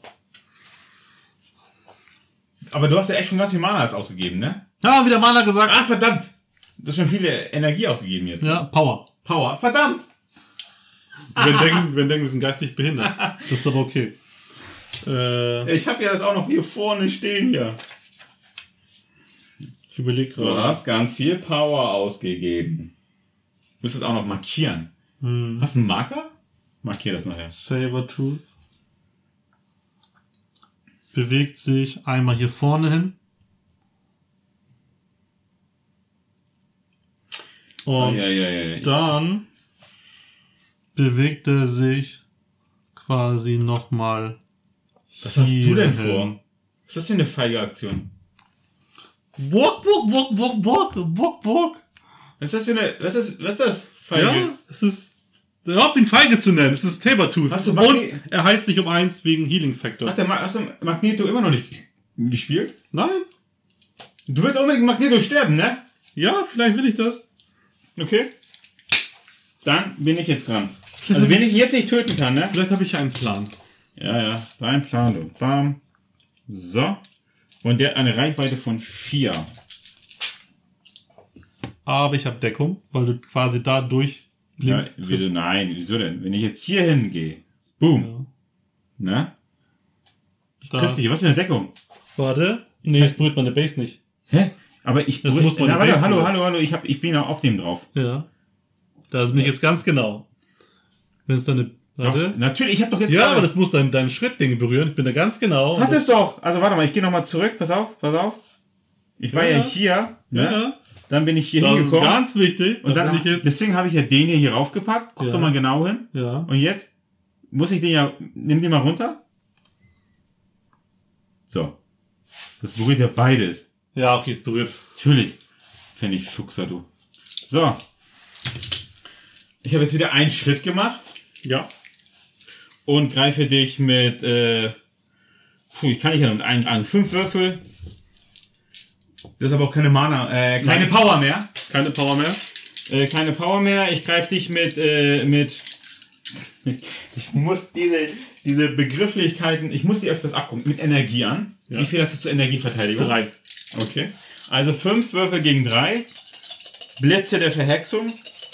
Aber du hast ja echt schon ganz viel Mana jetzt ausgegeben, ne? Ah, wieder Mana gesagt. Ah, verdammt. Du hast schon viele Energie ausgegeben jetzt. Ja, Power. Power. Verdammt. Wir denken, wir sind geistig behindert. Das ist aber okay. Ich habe ja das auch noch hier vorne stehen hier. Ich überlege Du gerade. hast ganz viel Power ausgegeben. Du musst es auch noch markieren. Hast du einen Marker? Markier das nachher. Sabertooth bewegt sich einmal hier vorne hin. Und Ja. dann bewegt er sich quasi nochmal. Was hast du denn hierhin. vor? Was ist das für eine feige Aktion? Burg. Was ist das für eine... Was ist das? Feiges? Ja, es ist. Hör auf, ihn Feige zu nennen. Es ist Sabertooth. Hast du Und Magni- er heilt sich um 1 wegen Healing Factor. Hast du Magneto immer noch nicht gespielt? Nein? Du willst unbedingt Magneto sterben, ne? Ja, vielleicht will ich das. Okay. Dann bin ich jetzt dran. Also wenn ich ihn jetzt nicht töten kann, ne? Vielleicht habe ich einen Plan. Ja. Dein Plan, du. Bam. So. Und der hat eine Reichweite von 4. Aber ich habe Deckung, weil du quasi da durch Ja, links wieso denn? Wenn ich jetzt hier hingehe. Boom. Ja. Ne? Ich Da- triff dich. Was für eine Deckung? Warte. Nee, es berührt meine Base nicht. Hä? Aber ich... Das muss man Na, im warte, Base hallo. berühren. Ich bin ja auf dem drauf. Ja. Da bin ich jetzt ganz genau. Wenn es dann Warte. Doch, natürlich, ich habe doch jetzt... Ja, gerade- aber das muss dein Schrittding berühren. Ich bin da ganz genau. Hat es doch. Also warte mal, ich gehe nochmal zurück. Pass auf. Ich war Ja. ja hier. Ne? Ja, Dann bin ich hier das ist hingekommen. ganz wichtig. Und Da dann, bin ich jetzt. deswegen habe ich ja den hier raufgepackt. Guck Ja. doch mal genau hin. Ja. Und jetzt muss ich den ja... Nimm den mal runter. So. Das berührt ja beides. Ja, okay, es berührt. Natürlich. Fände ich Fuchser, du. So. Ich habe jetzt wieder einen Schritt gemacht. Ja. Und greife dich mit... ich kann nicht ja nur einen 5 Würfel. Das ist aber auch keine Mana... keine Nein. Power mehr. Keine Power mehr. Keine Power mehr. Ich greife dich mit... Ich muss diese Begrifflichkeiten... Ich muss die öfters abgucken. Mit Energie an. Ja. Wie viel hast du zur Energieverteidigung? 3. Okay. Also 5 Würfel gegen 3. Blitze der Verhexung.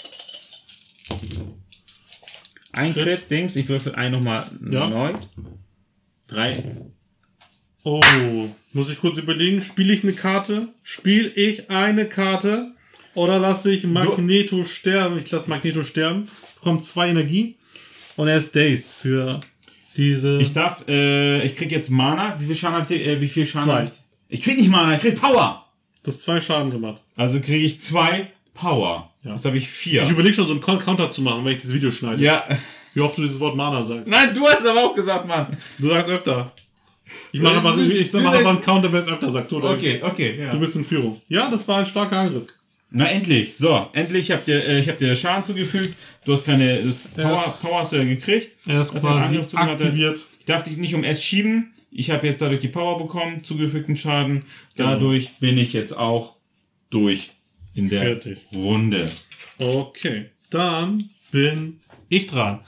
Ein Crit. Crit, Dings. Ich würfel einen nochmal Ja. neu. 3. Oh, muss ich kurz überlegen. Spiele ich eine Karte? Spiele ich eine Karte? Oder lasse ich Magneto sterben? Ich lasse Magneto sterben. Bekommt 2 Energie. Und er ist dazed für diese... Ich krieg jetzt Mana. Wie viel Schaden hab ich? Wie viel Schaden 2. hab ich? Ich krieg nicht Mana, ich krieg Power. Du hast 2 Schaden gemacht. Also kriege ich 2 Power. Ja. Jetzt habe ich 4. Ich überlege schon, so einen Counter zu machen, wenn ich dieses Video schneide. Ja. Wie oft du dieses Wort Mana sagst. Nein, du hast aber auch gesagt, Mann. Du sagst öfter. Ich mache aber einen Counter, wer es öfter sagt. Oder? Okay, ja. Du bist in Führung. Ja, das war ein starker Angriff. Na endlich. So, endlich hab dir Schaden zugefügt. Du hast keine Power hast du ja gekriegt. Er ist Was quasi den Angriff hatte. aktiviert. Ich darf dich nicht um S schieben. Ich habe jetzt dadurch die Power bekommen, zugefügten Schaden. Genau. Dadurch bin ich jetzt auch durch in der Fertig. Runde. Okay, dann bin ich dran.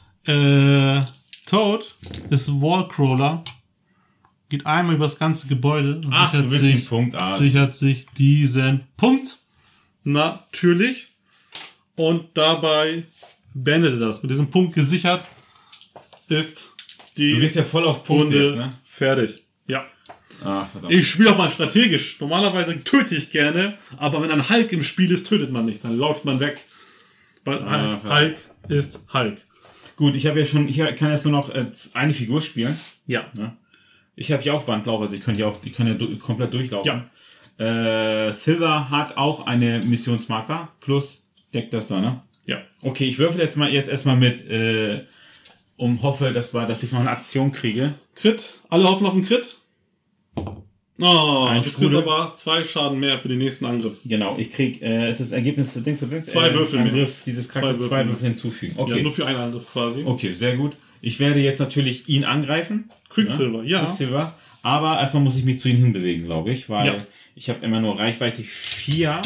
Toad ist Wallcrawler. Geht einmal über das ganze Gebäude und Ach, du willst den Punkt. sichert sich diesen Punkt. Natürlich. Und dabei beendet er das. Mit diesem Punkt gesichert ist Du die bist ja voll auf Punkt Runde jetzt, ne? fertig. Ja. Ah, verdammt. Ich spiele auch mal strategisch. Normalerweise töte ich gerne, aber wenn ein Hulk im Spiel ist, tötet man nicht. Dann läuft man weg. Weil Hulk ist Hulk. Gut, ich kann jetzt nur noch eine Figur spielen. Ja. Ne? Ich habe ja auch Wandlauf, also ich kann ja komplett durchlaufen. Ja. Silver hat auch eine Missionsmarker, plus deckt das da, ne? Ja. Okay, ich würfel jetzt erstmal mit, hoffe, dass ich noch eine Aktion kriege. Crit. Alle hoffen auf einen Crit. Oh, Ein du kriegst Strudel. aber 2 Schaden mehr für den nächsten Angriff. Genau, ich krieg, es ist das Ergebnis, denkst du, 2 Würfel mehr. Angriff, dieses Kacke, 2 Würfel hinzufügen. Okay. Ja, nur für einen Angriff quasi. Okay, sehr gut. Ich werde jetzt natürlich ihn angreifen. Quicksilver, ja. Quicksilver. Aber erstmal muss ich mich zu ihm hinbewegen, glaube ich, weil Ja. ich habe immer nur Reichweite 4.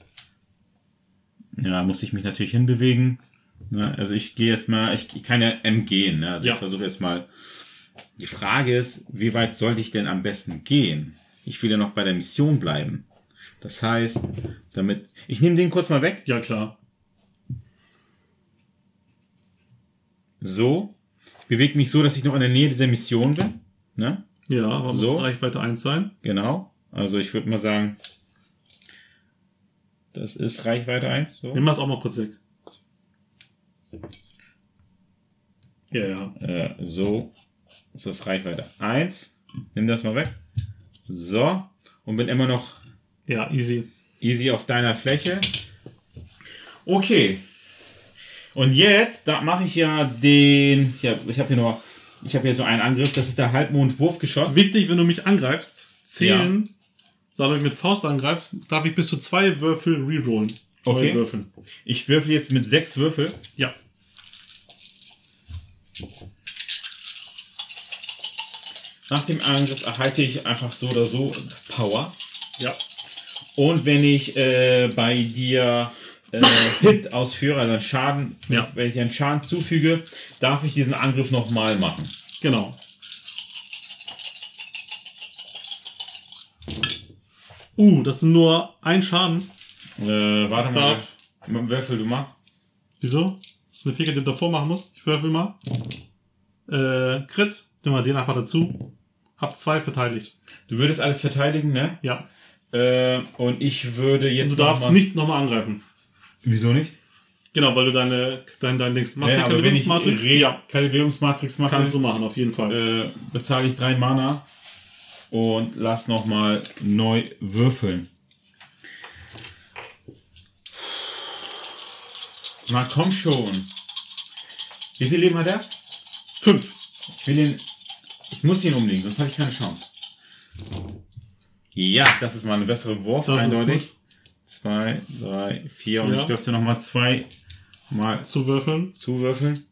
Ja, muss ich mich natürlich hinbewegen. Ne, also ich gehe jetzt mal, ich kann ja gehen. Ne? Also Ja. ich versuche jetzt mal. Die Frage ist, wie weit sollte ich denn am besten gehen? Ich will ja noch bei der Mission bleiben. Das heißt, ich nehme den kurz mal weg. Ja, klar. So. Ich bewege mich so, dass ich noch in der Nähe dieser Mission bin. Ne? Ja, aber So. muss Reichweite 1 sein. Genau. Also ich würde mal sagen, das ist Reichweite 1. So. Nimm das auch mal kurz weg. Ja. So. Das ist Reichweite 1. Nimm das mal weg. So. Und bin immer noch Ja, easy auf deiner Fläche. Okay. Und jetzt, da mache ich ja den. Ja, ich habe hier so einen Angriff. Das ist der Halbmond-Wurfgeschoss. Wichtig, wenn du mich angreifst, zählen, dadurch mit Faust angreifst, darf ich bis zu 2 Würfel rerollen. 2 Okay. Würfeln. Ich würfel jetzt mit 6 Würfel. Ja. Nach dem Angriff erhalte ich einfach so oder so Power. Ja. Und wenn ich bei dir Hit ausführe, also einen Schaden, Ja. wenn ich einen Schaden zufüge, darf ich diesen Angriff nochmal machen. Genau. Das sind nur ein Schaden. Warte mal. Darf. Würfel du mal. Wieso? Das ist eine Fähigkeit, die du davor machen musst. Ich würfel mal. Crit. Nimm mal den einfach dazu. Hab 2 verteidigt. Du würdest alles verteidigen, ne? Ja. Und ich würde jetzt. Du darfst nicht nochmal angreifen. Wieso nicht? Genau, weil du dein Dings machst. Ja, aber wenn ich Ja, Kalibrierungsmatrix mache, kannst du machen, auf jeden Fall. bezahle ich 3 Mana und lass nochmal neu würfeln. Na komm schon. Wie viel Leben hat er? 5. Ich muss ihn umlegen, sonst habe ich keine Chance. Ja, das ist mal eine bessere Wurf, Das ist eindeutig. gut. 2, 3, 4 und Ja. ich dürfte nochmal 2 mal Zu würfeln. zuwürfeln.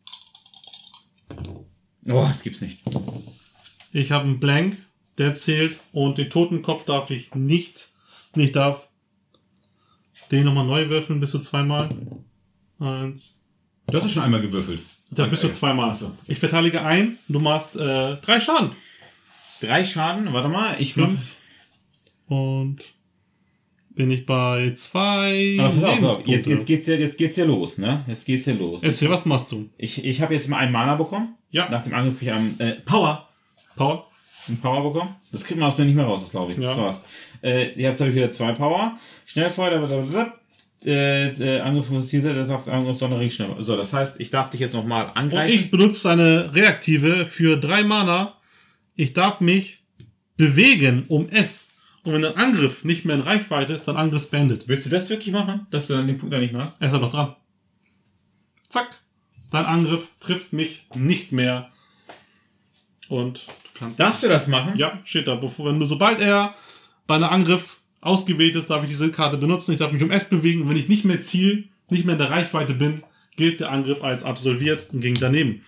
Oh, das gibt's nicht. Ich habe einen Blank, der zählt. Und den Totenkopf darf ich nicht. Ich darf den nochmal neu würfeln, bis zu 2-mal. 1. Du hast ja schon einmal gewürfelt. Da bist du 2-mal. Ich verteidige ein. Du machst 3 Schaden. 3 Schaden, warte mal, ich 5. Und bin ich bei 2 Lebenspunkte. Jetzt geht's ja los, ne? Jetzt geht's ja los. Erzähl, was machst du? Ich habe jetzt mal einen Mana bekommen. Ja. Nach dem Angriff kriege ich einen Power. Power? Einen Power bekommen. Das kriegt man aus mir nicht mehr raus, das glaube ich. Das Ja. war's. Jetzt habe ich wieder 2 Power. Schnellfeuer, Angriff muss Ziel sein, das darf Angriff Donnerring schnell. So, das heißt, ich darf dich jetzt nochmal Und angreifen. ich benutze deine Reaktive für 3 Mana. Ich darf mich bewegen um S. Und wenn der Angriff nicht mehr in Reichweite ist, dann Angriff beendet. Willst du das wirklich machen, dass du dann den Punkt da nicht machst? Er ist ja noch dran. Zack. Dein Angriff trifft mich nicht mehr. Und du kannst... Darfst du das machen? Ja, steht da. Sobald er bei einem Angriff ausgewählt ist, darf ich diese Karte benutzen. Ich darf mich um S bewegen. Und wenn ich nicht mehr nicht mehr in der Reichweite bin, gilt der Angriff als absolviert und ging daneben.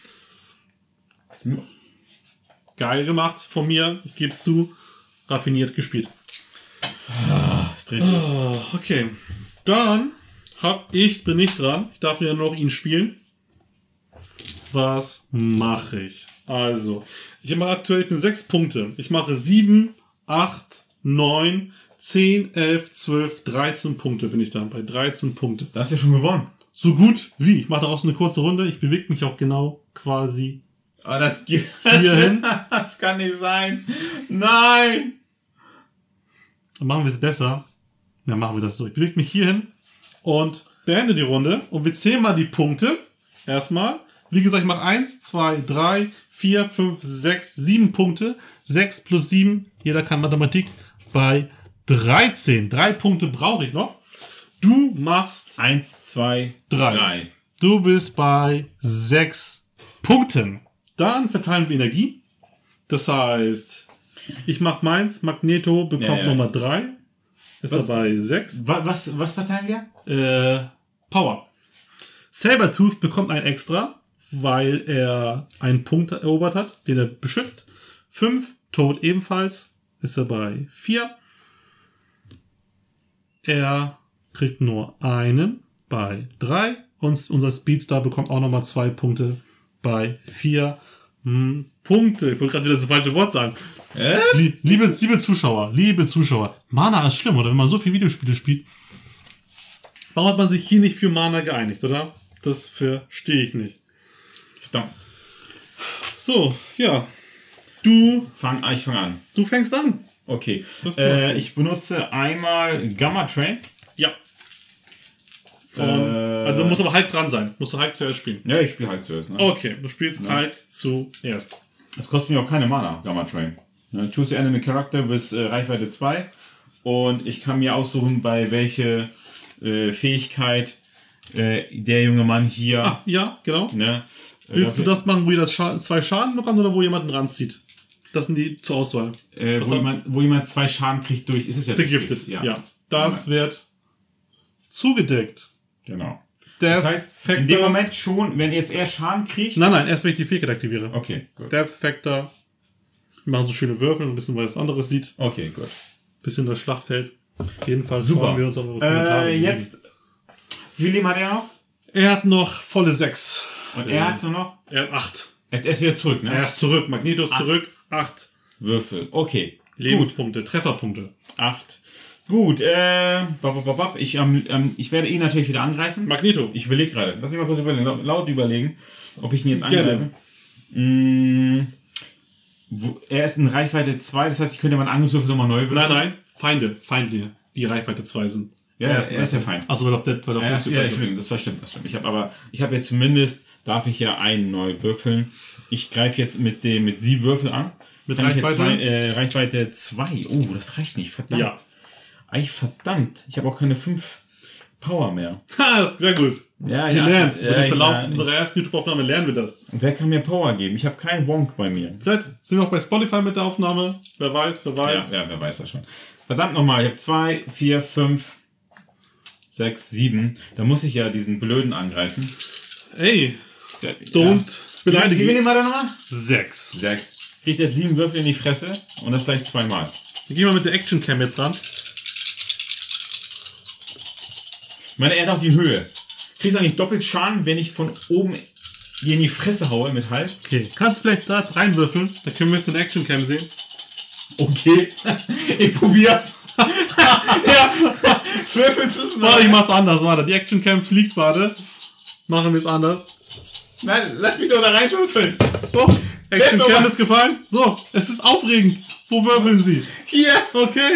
Geil gemacht von mir. Ich gebe es zu. Raffiniert gespielt. Okay. Dann bin ich dran. Ich darf ja nur noch ihn spielen. Was mache ich? Also, ich mache aktuell 6 Punkte. Ich mache 7, 8, 9, 10, 11, 12, 13 Punkte bin ich dann. Bei 13 Punkte. Da hast du ja schon gewonnen. So gut wie. Ich mache daraus eine kurze Runde. Ich bewege mich auch genau quasi Aber das hierhin. Das kann nicht sein. Nein! Dann machen wir es besser. Ja, machen wir das so. Ich bewege mich hier hin und beende die Runde. Und wir zählen mal die Punkte. Erstmal. Wie gesagt, ich mache 1, 2, 3, 4, 5, 6, 7 Punkte. 6 plus 7, jeder kann Mathematik, bei 13. 3 Punkte brauche ich noch. Du machst 1, 2, 3. Du bist bei 6 Punkten. Dann verteilen wir Energie. Das heißt, ich mache meins. Magneto bekommt nochmal 3. Ist er bei 6. Was verteilen wir? Power. Sabertooth bekommt ein Extra, weil er einen Punkt erobert hat, den er beschützt. 5. Tod ebenfalls. Ist er bei 4. Er kriegt nur einen bei 3. Und unser Speedstar bekommt auch nochmal 2 Punkte bei 4 Punkte. Ich wollte gerade wieder das falsche Wort sagen. Liebe Zuschauer, Mana ist schlimm, oder? Wenn man so viele Videospiele spielt. Warum hat man sich hier nicht für Mana geeinigt, oder? Das verstehe ich nicht. Verdammt. So, ja. Ich fange an. Du fängst an. Okay. Das machst du. Ich benutze einmal Gamma Train. Ja. Also muss aber Hulk dran sein. Musst du Hulk zuerst spielen. Ja, ich spiele Hulk zuerst. Ne? Okay, du spielst Hulk zuerst. Das kostet mir auch keine Mana, Gamma Train. Choose Enemy Character bis Reichweite 2. Und ich kann mir aussuchen, bei welche Fähigkeit der junge Mann hier... Ah, ja, genau. Ne, Willst du das machen, wo ihr das 2 Schaden bekommt oder wo jemanden ranzieht? Das sind die zur Auswahl. Wo jemand 2 Schaden kriegt durch... Ist es ja vergiftet. Ja. Das wird zugedeckt. Genau. Death das heißt, Factor, in dem Moment schon, wenn jetzt er Schaden kriegt... Nein, erst wenn ich die Fähigkeit aktiviere. Okay, gut. Death Factor. Wir machen so schöne Würfel, ein bisschen was anderes sieht. Okay, gut. Bisschen das Schlachtfeld. Auf jeden Fall super. freuen wir uns auf eure Kommentare. Jetzt, wie viel Leben hat er noch? Er hat noch volle 6. Und er hat nur noch? Er hat 8. Er ist wieder zurück, ne? Er ist zurück. Magneto ist zurück. 8 Würfel. Okay. Lebenspunkte, Trefferpunkte. 8. Gut, ich werde ihn natürlich wieder angreifen. Magneto. Ich überlege gerade. Lass mich mal kurz überlegen, laut überlegen, ob ich ihn jetzt Gerne. angreife. Er ist in Reichweite 2, das heißt, ich könnte meinen Angriffswürfel nochmal neu würfeln. Nein, Feindliche, die Reichweite 2 sind. Ja, er ist der Feind. Achso, weil auf der Entschuldigung, das stimmt. Ich habe jetzt zumindest, darf ich ja einen neu würfeln. Ich greife jetzt mit 7 Würfel an. Mit Reichweite? Reichweite 2. Oh, das reicht nicht, verdammt. Ja. Verdammt, ich habe auch keine 5 Power mehr. Ha, das ist sehr gut. Ja, Wir lernen es. Mit dem Verlauf unserer ersten YouTube-Aufnahme lernen wir das. Und wer kann mir Power geben? Ich habe keinen Wonk bei mir. Vielleicht sind wir auch bei Spotify mit der Aufnahme. Wer weiß. Ja, wer weiß das schon. Verdammt nochmal, ich habe 2, 4, 5, 6, 7. Da muss ich ja diesen Blöden angreifen. Ey, beleidige Wie viel nehmen wir da nochmal? 6. 6. Kriegt jetzt 7 Würfel in die Fresse und das gleich 2-mal. Wir gehen mal mit der Action Cam jetzt ran. Ich meine, er hat auch die Höhe. Kriegst du eigentlich doppelt Schaden, wenn ich von oben hier in die Fresse haue mit Hals? Okay, kannst du vielleicht da reinwürfeln? Da können wir jetzt in der Action Cam sehen. Okay, ich probier's. Ja, würfelst du es mal? Warte, ich mach's anders, warte. Die Action Cam fliegt, warte. Machen wir es anders. Nein, lass mich doch da reinwürfeln. So, Action Cam ist gefallen. So, es ist aufregend. Wo würfeln Sie? Hier. Okay.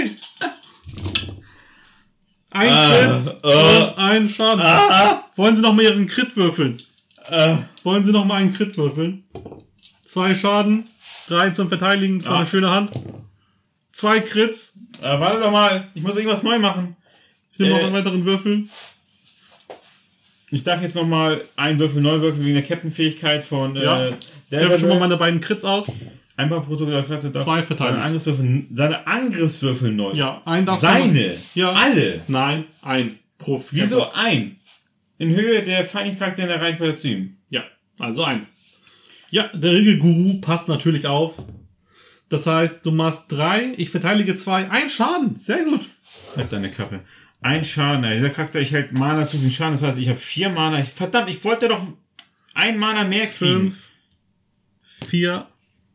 Ein Crit und ein Schaden. Wollen Sie noch mal Ihren Crit würfeln? Wollen Sie noch mal einen Crit würfeln? 2 Schaden, 3 zum Verteidigen, das war eine schöne Hand. 2 Crits. Warte doch mal, ich muss irgendwas neu machen. Ich nehme noch einen weiteren Würfel. Ich darf jetzt noch mal einen Würfel neu würfeln wegen der Captain-Fähigkeit von ich habe schon mal meine beiden Crits aus. Einmal pro Karte darf 2 verteidigen. Seine Angriffswürfel neu. Ja, ein darf Seine? Ja. Alle? Nein, ein pro Wieso ein? In Höhe der Feindlichkeit in der Reichweite zu ihm. Ja, also ein. Ja, der Regelguru passt natürlich auf. Das heißt, du machst 3, ich verteidige 2, 1 Schaden. Sehr gut. Halt deine Kappe. 1 Schaden. Dieser Charakter, ich hält Mana zu den Schaden. Das heißt, ich habe 4 Mana. Verdammt, ich wollte doch 1 Mana mehr kriegen. 5, 4.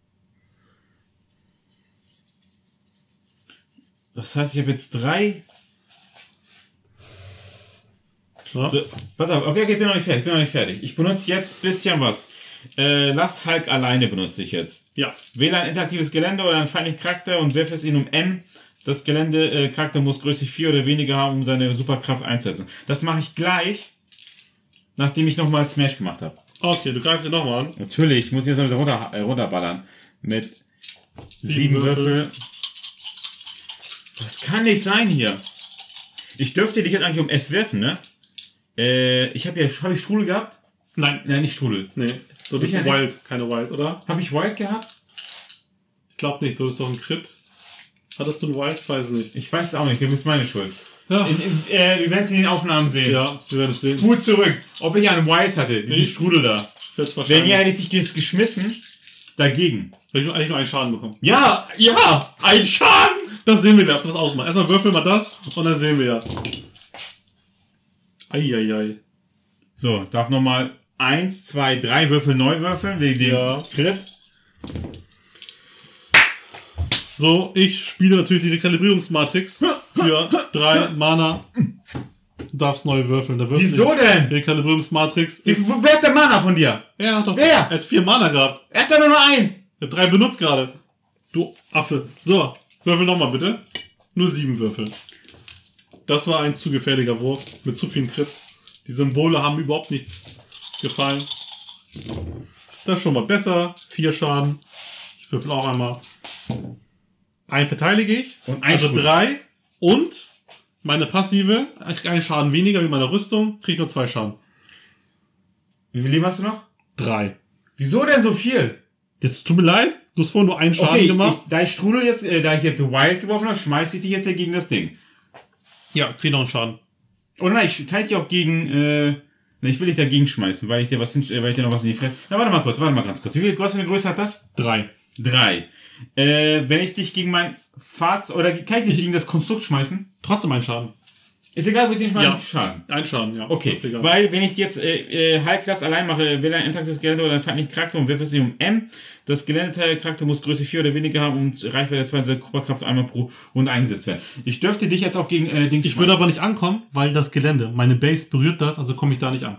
Das heißt, ich habe jetzt 3. Ja. So, pass auf, okay, ich bin noch nicht fertig. Ich benutze jetzt ein bisschen was. Lass Hulk alleine benutze ich jetzt. Ja. Wähle ein interaktives Gelände oder einen feindlichen Charakter und wirf es ihn um N Das Gelände Charakter muss Größe 4 oder weniger haben, um seine Superkraft einzusetzen. Das mache ich gleich, nachdem ich nochmal Smash gemacht habe. Okay, du greifst ihn nochmal an. Natürlich, ich muss jetzt noch runterballern. Mit 7 Würfel. Das kann nicht sein hier. Ich dürfte dich jetzt eigentlich um S werfen, ne? Hab ich Strudel gehabt? Nein. Nein, nicht Strudel. Nee, du bist Sicher Wild, keine Wild, oder? Habe ich Wild gehabt? Ich glaube nicht, du bist doch ein Crit. Hattest du ein Wild? Ich weiß es nicht. Ich weiß es auch nicht, das ist meine Schuld. Ja, Wir werden es in den Aufnahmen sehen. ja, wir werden es sehen. Gut zurück. Ob ich einen Wild hatte, diesen Strudel da. Jetzt Wenn wahrscheinlich. ihr hätte ich dich geschmissen, dagegen. Weil ich eigentlich nur einen Schaden bekommen. Ja, ein Schaden! Das sehen wir ja, ob das ausmacht. Erstmal würfeln wir das und dann sehen wir ja. Eieiei. So, darf nochmal 1, 2, 3 Würfel neu würfeln, wegen dem Ja. Crit. So, ich spiele natürlich die Rekalibrierungsmatrix für 3 Mana. Du darfst neu würfeln. Der Wieso denn? Die Rekalibrierungsmatrix ist... Wer hat der Mana von dir? Er hat doch... Wer? Er hat 4 Mana gehabt. Er hat da nur einen. Er hat 3 benutzt gerade. Du Affe. So, würfel nochmal bitte. Nur 7 Würfel. Das war ein zu gefährlicher Wurf mit zu vielen Crits. Die Symbole haben überhaupt nicht gefallen. Das ist schon mal besser. 4 Schaden. Ich würfel auch einmal. Einen verteidige ich. Und ein also Strudel. 3. Und meine Passive, ich kriege einen Schaden weniger wie meine Rüstung, kriege nur 2 Schaden. Wie viel Leben hast du noch? 3. Wieso denn so viel? Jetzt tut mir leid, du hast vorhin nur einen Schaden Okay, gemacht. da ich jetzt Wild geworfen habe, schmeiße ich dich jetzt ja gegen das Ding. Ja, krieg noch einen Schaden. Oder nein, kann ich dich auch gegen, ich will dich dagegen schmeißen, weil ich dir noch was in die Fresse... Na, warte mal ganz kurz. Was für eine Größe hat das? 3. 3. Wenn ich dich gegen mein Fahrzeug, oder kann ich dich gegen das Konstrukt schmeißen? Trotzdem einen Schaden. Ist egal, wo ich den schmeiße. Ja. Schaden. Ein Schaden, ja. Okay, Das ist egal. weil wenn ich jetzt Halbklast allein mache, will ein intaktes Gelände oder ein feindlichen Charakter und wirft es sich um M. Das Geländeteil-Charakter muss Größe 4 oder weniger haben und Reichweite 2 Superkraft einmal pro Runde eingesetzt werden. Ich dürfte dich jetzt auch gegen Dings Ich würde aber nicht ankommen, weil das Gelände, meine Base berührt das, also komme ich da nicht an.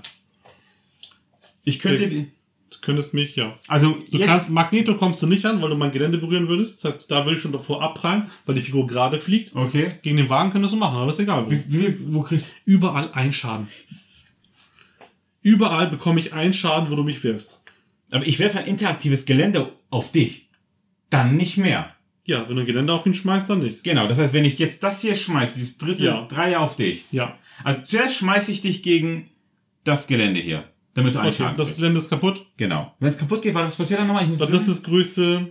Ich könnte... Du könntest mich, ja. Also Du kannst, Magneto kommst du nicht an, weil du mein Gelände berühren würdest. Das heißt, da würde ich schon davor abprallen, weil die Figur gerade fliegt. Okay. Gegen den Wagen könntest du machen, aber ist egal. Wo kriegst du... Überall ein Schaden. Überall bekomme ich einen Schaden, wo du mich wirfst. Aber ich werfe ein interaktives Gelände auf dich. Dann nicht mehr. Ja, wenn du ein Gelände auf ihn schmeißt, dann nicht. Genau, das heißt, wenn ich jetzt das hier schmeiße, dieses dritte Ja. Dreier auf dich. Ja. Also zuerst schmeiße ich dich gegen das Gelände hier. Damit du einen Okay, Schaden das kriegst. Gelände ist kaputt. Genau. Wenn es kaputt geht, was passiert dann nochmal? Ich muss Das ist Größe...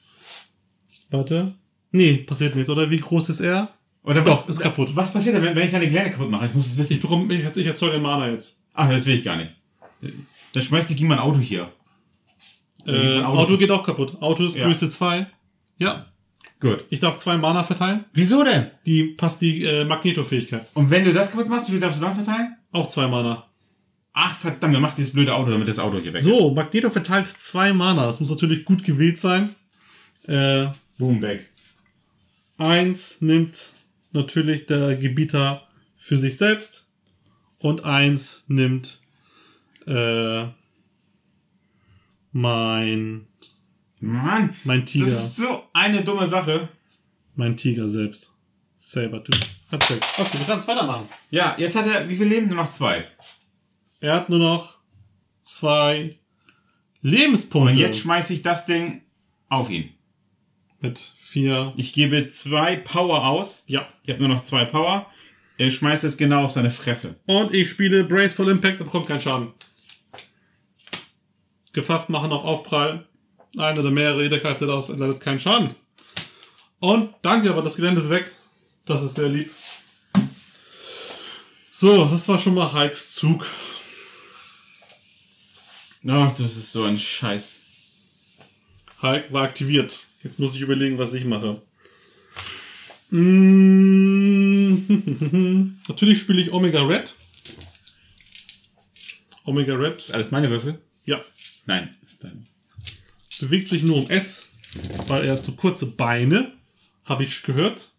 Warte. Nee, passiert nicht, oder? Wie groß ist er? Oder Doch, ist kaputt. Was passiert denn, wenn ich deine Gelände kaputt mache? Ich muss es wissen. Ich erzeuge einen Mana jetzt. Ach, das will ich gar nicht. Dann schmeißt dich gegen mein Auto hier. Auto geht auch kaputt. Auto ist Ja. Größe 2. Ja. Gut. Ich darf 2 Mana verteilen. Wieso denn? Die passt die Magneto-Fähigkeit. Und wenn du das kaputt machst, wie viel darfst du dann verteilen? Auch 2 Mana. Ach, verdammt, dann macht dieses blöde Auto, damit das Auto hier weg ist. So, Magneto verteilt 2 Mana. Das muss natürlich gut gewählt sein. Boom, weg. 1 nimmt natürlich der Gebieter für sich selbst. Und 1 nimmt mein Mann, Tiger. das ist so eine dumme Sache. Mein Tiger selbst. Sabertooth. Hat 6. Okay, du kannst weitermachen. Ja, jetzt hat er, wie viel Leben? Nur noch 2. Er hat nur noch 2 Lebenspunkte. Und jetzt schmeiße ich das Ding auf ihn. Mit 4. Ich gebe 2 Power aus. Ja. Ich habe nur noch 2 Power. Er schmeißt es genau auf seine Fresse. Und ich spiele Braceful Impact, er bekommt keinen Schaden. Gefasst machen auf Aufprall. Ein oder mehrere jeder Charakter daraus erleidet keinen Schaden. Und danke, aber das Gelände ist weg. Das ist sehr lieb. So, das war schon mal Hikes Zug. Ach, das ist so ein Scheiß. Hulk war aktiviert. Jetzt muss ich überlegen, was ich mache. Natürlich spiele ich Omega Red. Omega Red. Ist alles meine Würfel? Ja. Nein, ist dein. Bewegt sich nur um S, weil er hat so kurze Beine, habe ich gehört.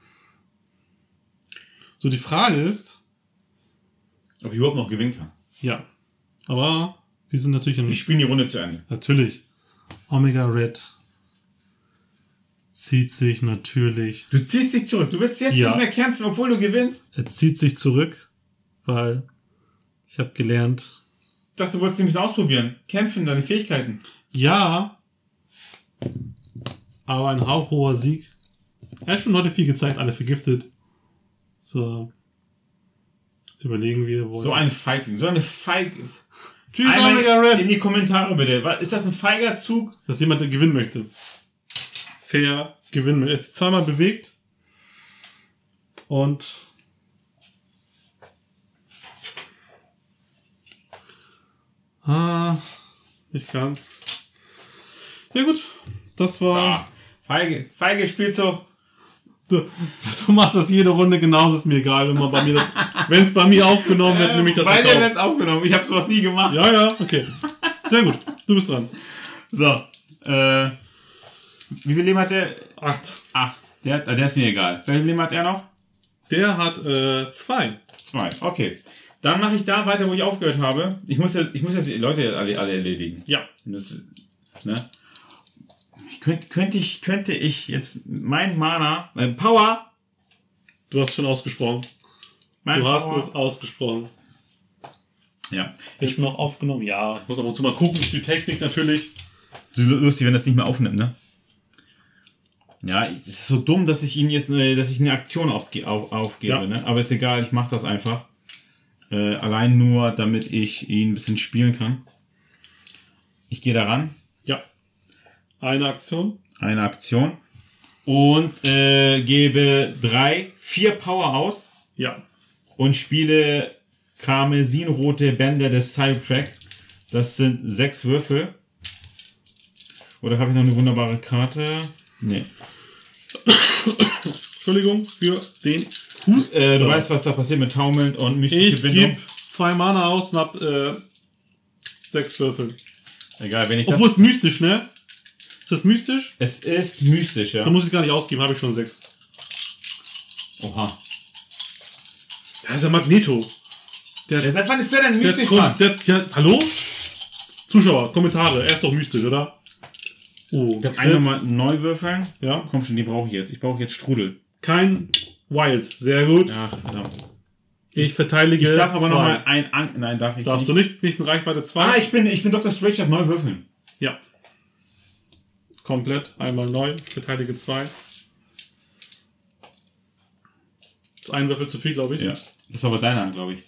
So, die Frage ist, Ob ich überhaupt noch gewinnen kann. ja, aber wir sind natürlich Wir spielen die Runde zu Ende. natürlich Omega Red zieht sich natürlich. Du ziehst dich zurück. Du willst jetzt Ja. nicht mehr kämpfen, obwohl du gewinnst. Er zieht sich zurück, weil ich habe gelernt. Ich dachte, du wolltest ein bisschen ausprobieren. Kämpfen, deine Fähigkeiten. Ja, aber ein hauchhoher Sieg. Er hat schon heute viel gezeigt, alle vergiftet. So. Jetzt überlegen wir, wo. So ein Feigling, so eine Feige. Tschüss, Einmal Omega Red. in die Kommentare bitte. Ist das ein feiger Zug? Dass jemand, der gewinnen möchte. Fair gewinnen. Jetzt zweimal bewegt. Und. Nicht ganz. Ja gut. Das war. Feige Spielzug. Du machst das jede Runde genauso, ist mir egal, wenn es bei mir aufgenommen wird, nehme ich das Bei dir auch. wird's aufgenommen. Ich habe sowas nie gemacht. Ja, okay. Sehr gut. Du bist dran. So. Wie viel Leben hat der? 8. 8. Der ist mir egal. Welches Leben hat er noch? Der hat 2. 2. Okay. Dann mache ich da weiter, wo ich aufgehört habe. Ich muss jetzt die Leute alle erledigen. Ja. Das, ne? Könnte ich jetzt mein Mana, mein Power. Du hast schon ausgesprochen. Du hast es ausgesprochen. Ja. Ich noch aufgenommen. Ja, ich muss ab und zu mal gucken. Die Technik natürlich. So lustig, wenn das nicht mehr aufnimmt, ne? Ja, es ist so dumm, dass ich eine Aktion aufgebe, Ja. ne? Aber ist egal, ich mache das einfach. Allein nur, damit ich ihn ein bisschen spielen kann. Ich gehe daran. Ja. Eine Aktion. Eine Aktion. Und gebe 4 Power aus. Ja. Und spiele karmesinrote Bänder des Cybertrack. Das sind 6 Würfel. Oder habe ich noch eine wunderbare Karte? Nee. Entschuldigung für den Hust. Du weißt, was da passiert mit Taumeln und mystische Ich Bindung. gebe 2 Mana aus und hab 6 Würfel. Egal, wenn ich Obwohl es mystisch, ne? Ist das mystisch? Es ist mystisch, ja. Da muss ich gar nicht ausgeben, habe ich schon 6. Oha. Da ist ja Magneto. Seit wann ist der denn mystisch, Mann? Hallo? Zuschauer, Kommentare. Er ist doch mystisch, oder? Oh, Ich darf einmal neu würfeln. Ja. Komm schon, die brauche ich jetzt. Ich brauche jetzt Strudel. Kein Wild. Sehr gut. Ach, verdammt. Ich verteidige. Ich darf aber 2. nochmal Nein, darf ich Darfst nicht. du nicht in Reichweite 2? Ah, ich bin Dr. Strange, darf neu würfeln. Ja. Komplett. Einmal neu. Ich verteidige 2. Das ist ein Würfel zu viel, glaube ich. Ja. Das war bei deiner Hand, glaube ich.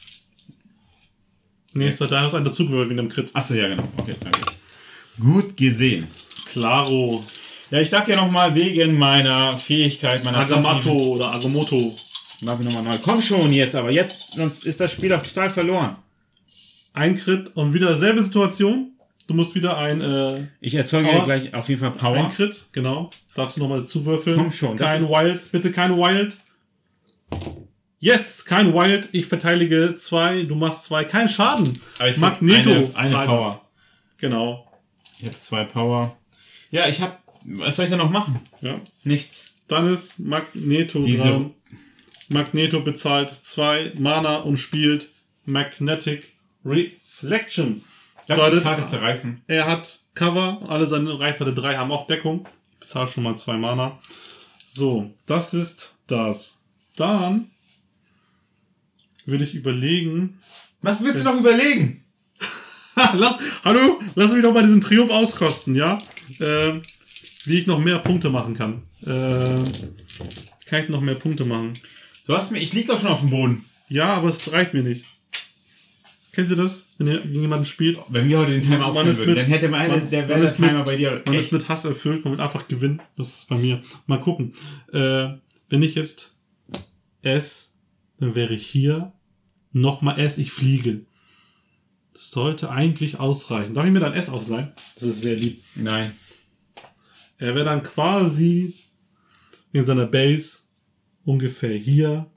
Nee, es war da noch ein dazugewürfelt wegen dem Crit. Achso, ja, genau. Okay, danke. Gut gesehen. Klaro. Ja, ich darf ja nochmal wegen meiner Fähigkeit, meiner Agamotto oder Agamotto. Darf ich nochmal neu. Komm schon jetzt, aber jetzt, sonst ist das Spiel auch total verloren. Ein Crit und wieder dieselbe Situation. Du musst wieder ein Ich erzeuge Power. gleich auf jeden Fall Power. Ein Crit, genau. Darfst du nochmal zuwürfeln. Komm schon, das Kein ist- Wild. Bitte kein Wild. Yes, kein Wild. Ich verteidige 2. Du machst 2. Kein Schaden. Aber ich Magneto. eine Power. Genau. Ich habe 2 Power. Ja, was soll ich da noch machen? Ja. Nichts. Dann ist Magneto Diese- dran. Magneto bezahlt 2 Mana und spielt Magnetic Reflection. Darf ich die Bedeutet, Karte zerreißen? er hat Cover. Alle seine Reichweite 3 haben auch Deckung. Ich bezahle schon mal 2 Mana. So, das ist das. Dann würde ich überlegen. Was willst du noch überlegen? Hallo, lass mich doch mal diesen Triumph auskosten, ja? Wie ich noch mehr Punkte machen kann. Kann ich noch mehr Punkte machen? Ich lieg doch schon auf dem Boden. Ja, aber es reicht mir nicht. Kennt ihr das? Wenn ihr gegen jemanden spielt? Wenn wir heute den Timer Man aufhören ist würden, mit- dann hätte man- der man ist mit- Timer bei dir Man ist echt. mit Hass erfüllt, man wird einfach gewinnen. Das ist bei mir. Mal gucken. Wenn ich jetzt S, dann wäre ich hier nochmal S, ich fliege. Das sollte eigentlich ausreichen. Darf ich mir dann S ausleihen? Das ist sehr lieb. Nein. Er wäre dann quasi in seiner Base ungefähr hier.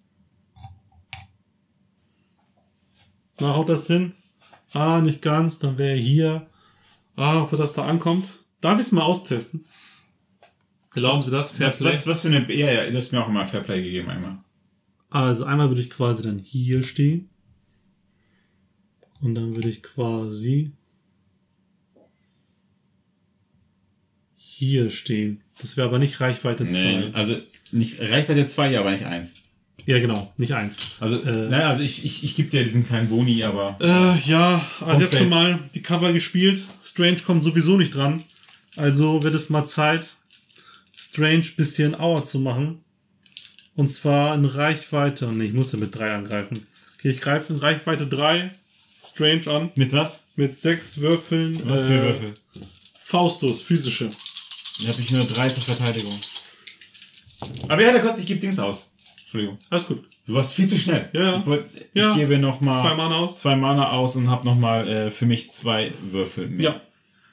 Na, haut das hin? Ah, nicht ganz. Dann wäre er hier. Ah, ob das da ankommt. Darf ich es mal austesten? Erlauben Sie das? Fairplay? Was für eine. Ja, du hast mir auch immer Fairplay gegeben einmal. Also einmal würde ich quasi dann hier stehen. Und dann würde ich quasi hier stehen. Das wäre aber nicht Reichweite 2. Nee, also nicht Reichweite 2, ja, aber nicht 1. Ja, genau, nicht 1. Also, naja, also ich gebe dir diesen kleinen Boni, aber... Ja, also jetzt schon mal die Cover gespielt. Strange kommt sowieso nicht dran. Also wird es mal Zeit, Strange bisschen Aua zu machen. Und zwar in Reichweite... Ne, ich musste mit 3 angreifen. Okay, ich greife in Reichweite 3 Strange an. Mit was? Mit 6 Würfeln. Was für Würfel? Faustus, physische. Da habe ich nur 3 zur Verteidigung. Aber ja, der Gott, ich gebe Dings aus. Entschuldigung. Alles gut. Du warst viel zu schnell. Ja. Ich gebe nochmal 2 Mana aus. 2 Mana aus und habe nochmal für mich 2 Würfel mehr. Ja.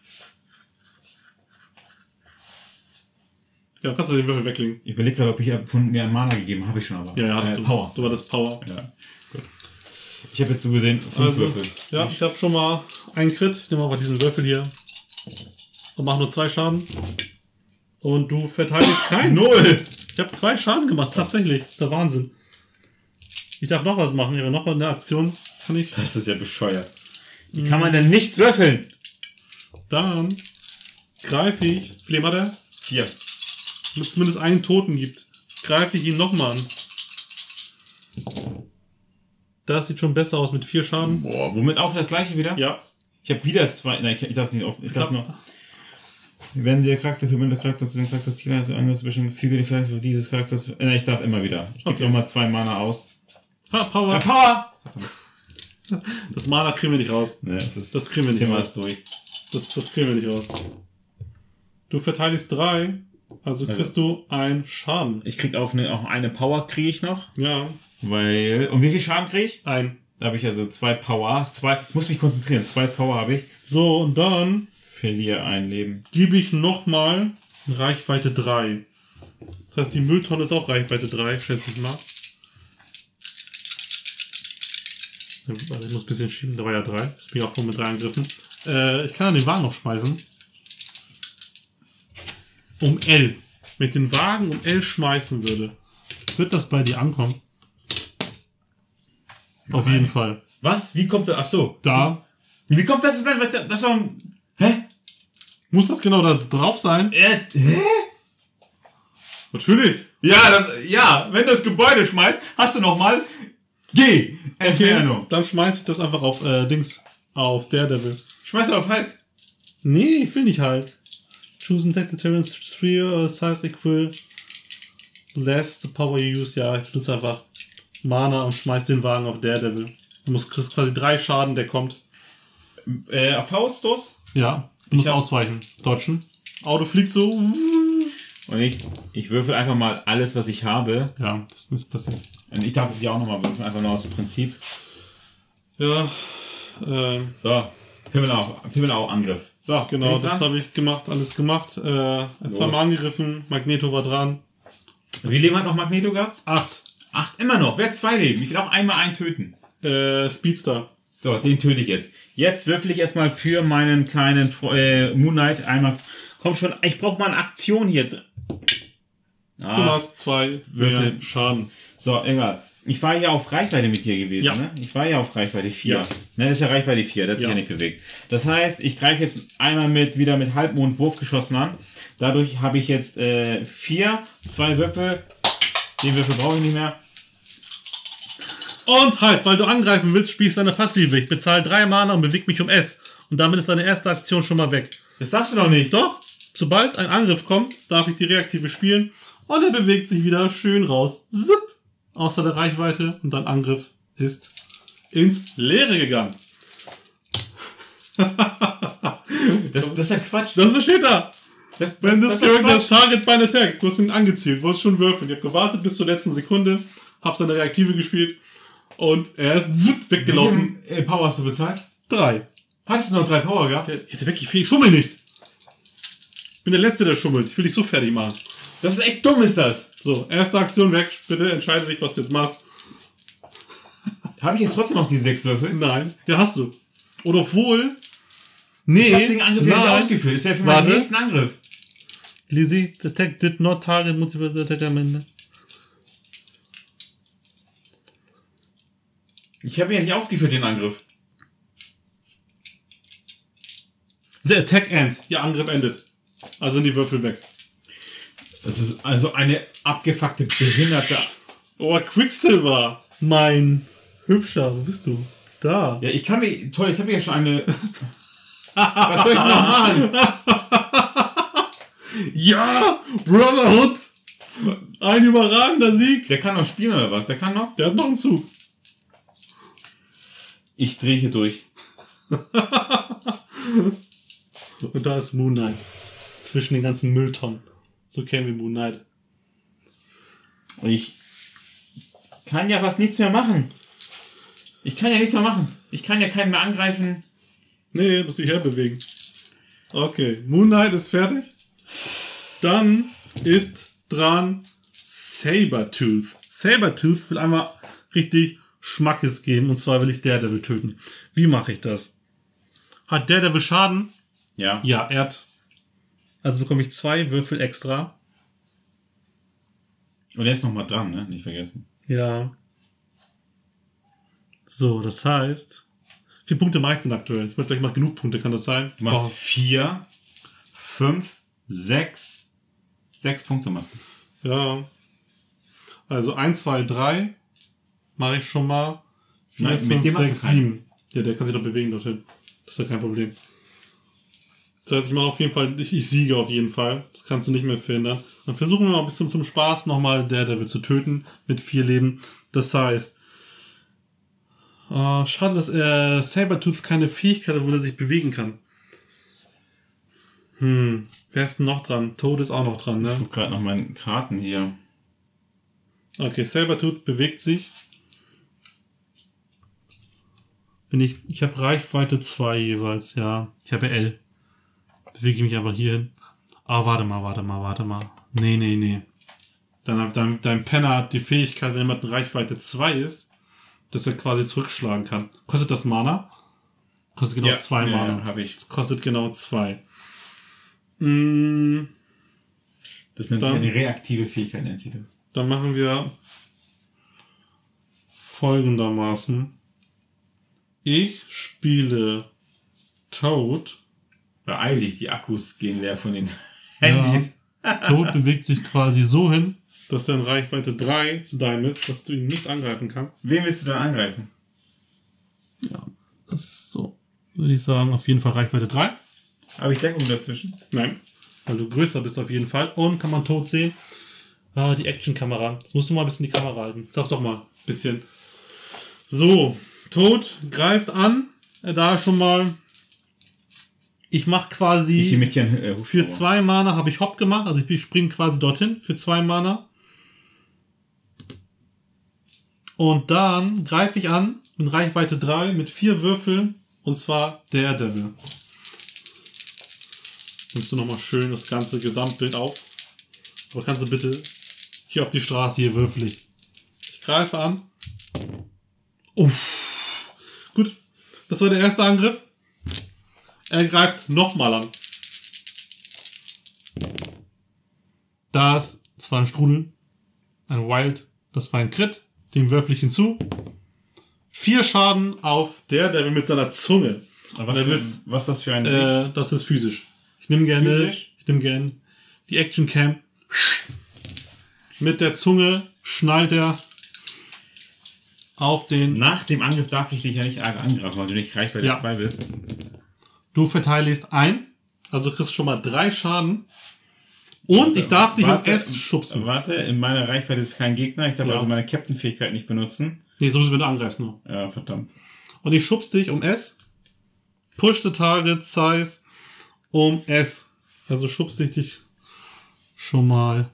Ja, kannst du den Würfel weglegen. Ich überlege gerade, ob ich von mir ein Mana gegeben habe. Habe ich schon aber. Ja, hattest du. Power. Du hattest Power. Ja. Gut. Ich habe jetzt so gesehen 5 Würfel. Ja, ich habe schon mal einen Crit. Ich nehme aber diesen Würfel hier. Und mache nur 2 Schaden. Und du verteidigst keinen. 0! Ich habe 2 Schaden gemacht, tatsächlich. Das ist der Wahnsinn. Ich darf noch was machen. Ich habe noch eine Aktion. Kann ich. Das ist ja bescheuert. Wie kann man denn nichts würfeln? Dann greife ich. Wie viel hat er? 4. Wenn es zumindest einen Toten gibt, greife ich ihn nochmal an. Das sieht schon besser aus mit 4 Schaden. Boah, womit auch das gleiche wieder? Ja. Ich habe wieder 2. Nein, ich darf es nicht auf. Ich darf noch. Wenn der Charakter für der Charakter zu den Charakterzielen eines Angriffs bestimmt, füge die Vielleicht für dieses Charakters. Nein, ich darf immer wieder. Ich gebe nochmal 2 Mana aus. Ha, Power. Ja, Power! Das Mana kriegen wir nicht raus. Nee, das kriegen wir nicht Thema raus. ist durch. Das kriegen wir nicht raus. Du verteidigst 3, also kriegst du einen Schaden. Ich krieg auch eine Power kriege ich noch. Ja. Weil. Und wie viel Schaden kriege ich? Ein. Da habe ich also 2 Power. Muss mich konzentrieren. 2 Power habe ich. So, und dann Verliere ein Leben. gebe ich nochmal Reichweite 3. Das heißt, die Mülltonne ist auch Reichweite 3, schätze ich mal. Also ich muss ein bisschen schieben, da war ja 3. Das bin ich auch voll mit 3 angegriffen. Ich kann den Wagen noch schmeißen. Um L. Wenn ich den Wagen um L schmeißen würde, wird das bei dir ankommen? Auf jeden Fall. Was? Wie kommt das? Ach so. Da. Wie kommt das denn? Das war ein... Hä? Muss das genau da drauf sein? Hä? Natürlich. Ja, wenn du das Gebäude schmeißt, hast du nochmal G. Entfernung. Okay, dann schmeiß ich das einfach auf Dings. Auf Daredevil. Schmeiß du auf Hulk. Nee, ich will nicht halt. Choose and take the Terrence 3 size equal less the power you use. Ja, ich nutze einfach Mana und schmeiß den Wagen auf Daredevil. Du kriegst quasi 3 Schaden, der kommt. Faustus. Ja, du musst ausweichen. Dodgen. Auto fliegt so. Und ich würfel einfach mal alles, was ich habe. Ja, das ist passiert. Und ich darf die auch nochmal würfeln, einfach nur aus dem Prinzip. Ja, So, Himmelau Angriff. So, genau, das habe ich gemacht, alles gemacht. 2-mal angegriffen, Magneto war dran. Wie Leben hat noch Magneto gehabt? 8. 8 immer noch. Wer hat 2 Leben? Ich will auch einmal einen töten. Speedster. So, den töte ich jetzt. Jetzt würfel ich erstmal für meinen kleinen Moon Knight einmal. Komm schon, ich brauche mal eine Aktion hier. Du hast 2 Würfel Schaden. So, egal. Ich war ja auf Reichweite mit dir gewesen, Ja. ne? Ich war ja auf Reichweite 4. Ja. Ne, das ist ja Reichweite 4, das hat sich ja nicht bewegt. Das heißt, ich greife jetzt einmal wieder mit Halbmond Wurfgeschossen an. Dadurch habe ich jetzt 4, 2 Würfel. Den Würfel brauche ich nicht mehr. Und halt, weil du angreifen willst, spielst du eine Passive. Ich bezahle 3 Mana und bewege mich um S. Und damit ist deine erste Aktion schon mal weg. Das darfst du doch nicht. Doch, sobald ein Angriff kommt, darf ich die Reaktive spielen. Und er bewegt sich wieder schön raus. Zip, außer der Reichweite. Und dein Angriff ist ins Leere gegangen. Das ist ja Quatsch. Das steht da. Wenn das ist ja Character's Quatsch. Target by an Attack. Du hast ihn angezielt, wolltest schon würfeln. Ich habe gewartet bis zur letzten Sekunde, hab seine Reaktive gespielt und er ist weggelaufen. Wie viel Power hast du bezahlt? 3. Hattest du noch 3 Power gehabt? Ich hätte wirklich viel. Ich schummel nicht. Ich bin der Letzte, der schummelt. Ich will dich so fertig machen. Das ist echt dumm, ist das. So, erste Aktion weg. Bitte entscheide dich, was du jetzt machst. Habe ich jetzt trotzdem noch die 6 Würfel? Nein. Ja, hast du. Oder obwohl. Ich habe Nee. den Angriff ja nicht ausgeführt. Das wäre für meinen nächsten Angriff. Lizzie, the attack did not target multiple attacker am Ende. Ich habe ja nicht ausgeführt, den Angriff. The attack ends. Ihr Angriff endet. Also sind die Würfel weg. Das ist also eine abgefuckte, behinderte... Oh, Quicksilver. Mein Hübscher, wo bist du? Da. Ja, ich kann mir... Toll, jetzt habe ich ja schon eine... Was soll ich noch machen? Ja, Brotherhood. Ein überragender Sieg. Der kann noch spielen oder was? Der kann noch? Der hat noch einen Zug. Ich drehe hier durch. Und da ist Moon Knight. Zwischen den ganzen Mülltonnen. So kennen wir Moon Knight. Ich kann ja fast nichts mehr machen. Ich kann ja nichts mehr machen. Ich kann ja keinen mehr angreifen. Nee, musst dich herbewegen. Okay, Moon Knight ist fertig. Dann ist dran Sabertooth. Sabertooth will einmal richtig Schmackes geben. Und zwar will ich Daredevil töten. Wie mache ich das? Hat Daredevil Schaden? Ja. Ja, er hat. Also bekomme ich 2 Würfel extra. Und er ist nochmal dran, ne? Nicht vergessen. Ja. So, das heißt... Wie viele Punkte mache ich denn aktuell? Ich möchte gleich mal genug Punkte, kann das sein? Du machst 4, 5, 6. 6 Punkte machst du. Ja. Also 1, 2, 3 mache ich schon mal. 4, Nein, 5, mit dem hast 6, du keinen. 7. Ja, der kann sich doch bewegen dorthin. Das ist ja kein Problem. Das heißt, ich mache auf jeden Fall, ich siege auf jeden Fall. Das kannst du nicht mehr verhindern. Dann versuchen wir mal ein bisschen zum Spaß nochmal Daredevil zu töten mit 4 Leben. Das heißt, schade, dass Sabertooth keine Fähigkeit hat, wo er sich bewegen kann. Wer ist denn noch dran? Toad ist auch noch dran, Ich ne? suche gerade noch meine Karten hier. Okay, Sabertooth bewegt sich. Ich habe Reichweite 2 jeweils, ja. Ich habe L. Bewege ich mich einfach hier hin. Ah, warte mal. Nee. Dein Penner hat die Fähigkeit, wenn jemand in Reichweite 2 ist, dass er quasi zurückschlagen kann. Kostet das Mana? Kostet genau 2 Mana. Ja, habe ich. Das kostet genau 2. Das nennt sich Dann- eine reaktive Fähigkeit, nennt sie das. Dann machen wir folgendermaßen. Ich spiele Toad. Beeil dich, die Akkus gehen leer von den Handys. Toad bewegt sich quasi so hin, dass er in Reichweite 3 zu deinem ist, dass du ihn nicht angreifen kannst. Wen willst du dann angreifen? Ja, das ist so. Würde ich sagen, auf jeden Fall Reichweite 3. Habe ich Deckung dazwischen? Nein, weil du größer bist auf jeden Fall. Und kann man Toad sehen? Ah, die Action-Kamera. Jetzt musst du mal ein bisschen die Kamera halten. Sag's doch mal. Ein bisschen. So, Toad greift an. Da schon mal. Ich mache quasi. Ich imitiere Für 2 Mana habe ich Hopp gemacht. Also ich springe quasi dorthin für 2 Mana. Und dann greife ich an in Reichweite 3 mit 4 Würfeln. Und zwar Daredevil. Nimmst du nochmal schön das ganze Gesamtbild auf. Aber kannst du bitte hier auf die Straße hier würfel ich. Ich greife an. Uff. Gut. Das war der erste Angriff. Er greift nochmal an. Das war ein Strudel. Ein Wild. Das war ein Crit. Dem würfel ich hinzu. 4 Schaden auf Daredevil mit seiner Zunge. Was, Der für, Witz. was ist das für ein Das ist physisch. Ich nehme gerne die Action Cam. Mit der Zunge schnallt er auf den. Nach dem Angriff darf ich dich ja nicht arg angreifen, weil du nicht Reichweite Ja. 2 bist. Du verteidigst ein. Also du kriegst schon mal 3 Schaden. Und ich darf dich um S schubsen. Warte, in meiner Reichweite ist kein Gegner. Ich darf Ja. also meine Captain-Fähigkeit nicht benutzen. Nee, so ist es, wenn du angreifst nur. Ja, verdammt. Und ich schubst dich um S. Push the target size um S. Also schubst ich dich schon mal.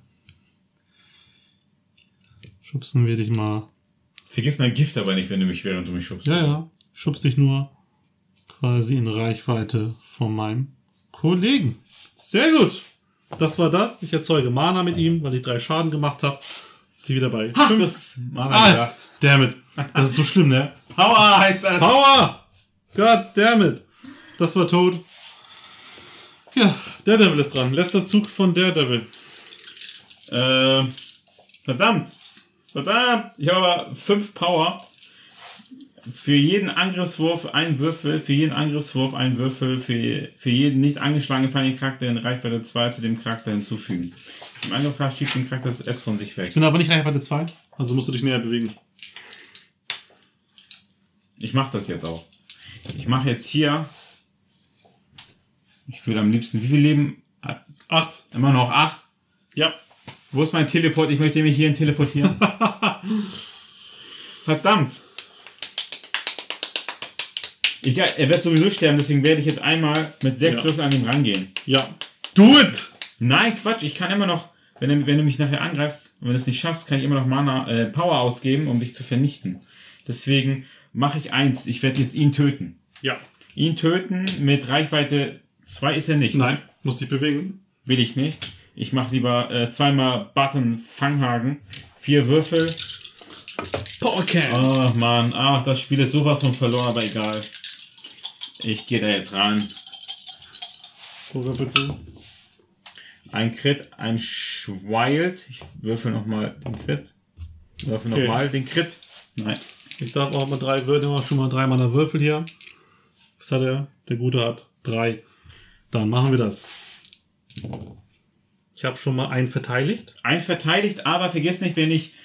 Schubsen wir dich mal. Vergiss mein Gift aber nicht, wenn du mich während du mich schubst. Ja. Schubst dich nur quasi in Reichweite von meinem Kollegen. Sehr gut. Das war das. Ich erzeuge Mana mit ihm, weil ich 3 Schaden gemacht habe. Ist sie wieder bei 5. Das Mana Dammit. Das ist so schlimm, ne? Power heißt das. Power! God damn it. Das war tot. Ja, Daredevil ist dran. Letzter Zug von Daredevil. Verdammt. Ich habe aber 5 Power. Für jeden Angriffswurf ein Würfel, für jeden Angriffswurf ein Würfel, für jeden nicht angeschlagen gefallenen Charakter in Reichweite 2 zu dem Charakter hinzufügen. Im Angriff schiebt den Charakter das S von sich weg. Ich bin aber nicht Reichweite 2, also musst du dich näher bewegen. Ich mache das jetzt auch. Ich mache jetzt hier. Ich würde am liebsten. Wie viel Leben? 8. Immer noch 8. Ja. Wo ist mein Teleport? Ich möchte mich hierhin teleportieren. Verdammt. Er wird sowieso sterben, deswegen werde ich jetzt einmal mit 6 Würfeln an ihm rangehen. Ja. Do it! Nein, Quatsch. Ich kann immer noch, wenn du mich nachher angreifst und wenn du es nicht schaffst, kann ich immer noch Mana, Power ausgeben, um dich zu vernichten. Deswegen mache ich 1. Ich werde jetzt ihn töten. Ja. Ihn töten mit Reichweite 2 ist er nicht. Nein, muss dich bewegen. Will ich nicht. Ich mache lieber zweimal Button Fanghaken. 4 Würfel. Power Can. Oh Mann, das Spiel ist sowas von verloren, aber egal. Ich gehe da jetzt ran. Wo würfelst du? Ein Crit, ein Wild. Ich würfel nochmal den Crit. Würfel nochmal den Crit. Nein. Ich darf auch mal schon mal 3 Mana Würfel hier. Was hat er? Der Gute hat 3. Dann machen wir das. Ich habe schon mal einen verteidigt. Ein verteidigt, aber vergiss nicht, wenn ich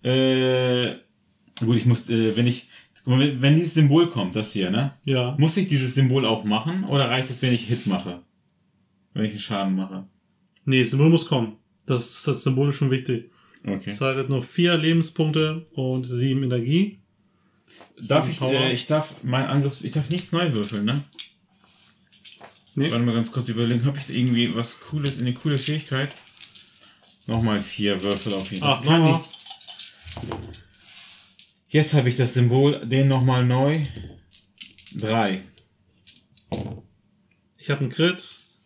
gut, ich muss, wenn dieses Symbol kommt, das hier, ne? Ja. Muss ich dieses Symbol auch machen oder reicht es, wenn ich Hit mache? Wenn ich einen Schaden mache? Nee, das Symbol muss kommen. Das Symbol ist schon wichtig. Okay. Das heißt, jetzt noch 4 Lebenspunkte und 7 Energie. Ich darf nichts neu würfeln, ne? Nee. Warte mal ganz kurz überlegen, habe ich da irgendwie was Cooles, eine coole Fähigkeit? Nochmal 4 Würfel auf jeden Fall. Kann ich. Jetzt habe ich das Symbol, den nochmal neu. 3. Ich habe einen Crit.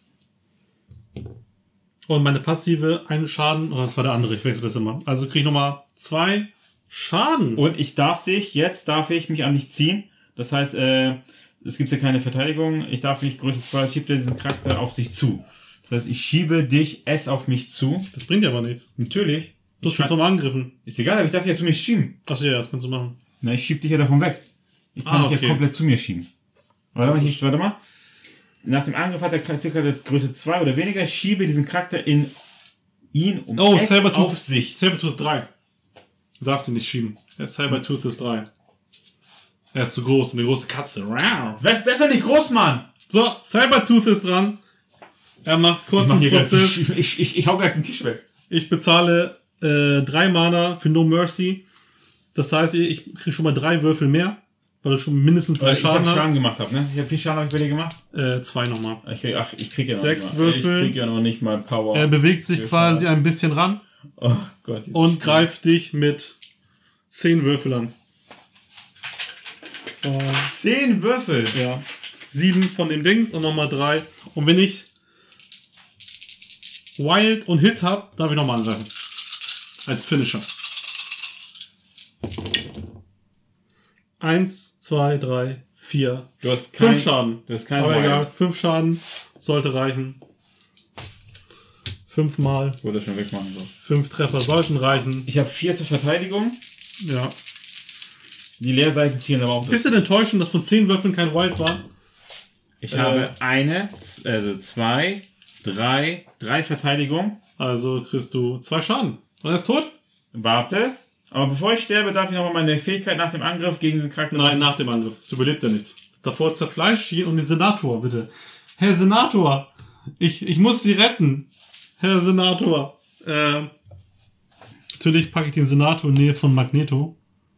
Und meine passive einen Schaden. Oh, das war der andere, ich wechsle das immer. Also kriege ich nochmal 2 Schaden. Und jetzt darf ich mich an dich ziehen. Das heißt, es gibt ja keine Verteidigung. Ich darf nicht Größe 2, schiebt diesen Charakter auf sich zu. Das heißt, ich schiebe dich S auf mich zu. Das bringt ja aber nichts. Natürlich. Du hast schon mal angegriffen. Ist egal, aber ich darf dich ja zu mir schieben. Achso, ja, das kannst du machen. Na, ich schieb dich ja davon weg. Ich kann dich ja komplett zu mir schieben. Warte mal. Nach dem Angriff hat der Charakter Größe 2 oder weniger. Schiebe diesen Charakter in ihn um S auf sich. Sabertooth 3. Du darfst ihn nicht schieben. Sabertooth ist 3. Er ist zu groß, eine große Katze. Das ist doch nicht groß, Mann! So, Sabertooth ist dran. Er macht kurz einen Prozess. Ich hau gleich den Tisch weg. Ich bezahle 3 Mana für No Mercy. Das heißt, ich kriege schon mal 3 Würfel mehr, weil du schon mindestens 3 Schaden hast. Schaden gemacht habe, ne? Wie viel Schaden habe ich bei dir gemacht? 2 nochmal. Ich krieg ja noch 6 Würfel. Ich krieg ja noch nicht mal Power. Er bewegt sich quasi ein bisschen ran. Oh Gott. Und greift dich mit 10 Würfel an. 10 Würfel? Ja. 7 von den Dings und nochmal 3. Und wenn ich Wild und Hit habe, darf ich nochmal angreifen. Als Finisher. 1, 2, 3, 4. Du hast 5 Schaden. Du hast keinen Aber Wild. egal, 5 Schaden sollte reichen. 5 Mal. Ich wollte das schon wegmachen. So. 5 Treffer sollten reichen. Ich habe 4 zur Verteidigung. Ja. Die Leerseiten ziehen aber auch. Bist du enttäuschend, dass von 10 Würfeln kein Wild war? Ich habe 2, 3 Verteidigung. Also kriegst du 2 Schaden. Und er ist tot? Warte. Aber bevor ich sterbe, darf ich nochmal meine Fähigkeit nach dem Angriff gegen diesen Charakter... Nein, nach dem Angriff. Das überlebt er nicht. Davor zerfleischt ihn und den Senator, bitte. Herr Senator, ich muss Sie retten. Herr Senator. Natürlich packe ich den Senator in Nähe von Magneto.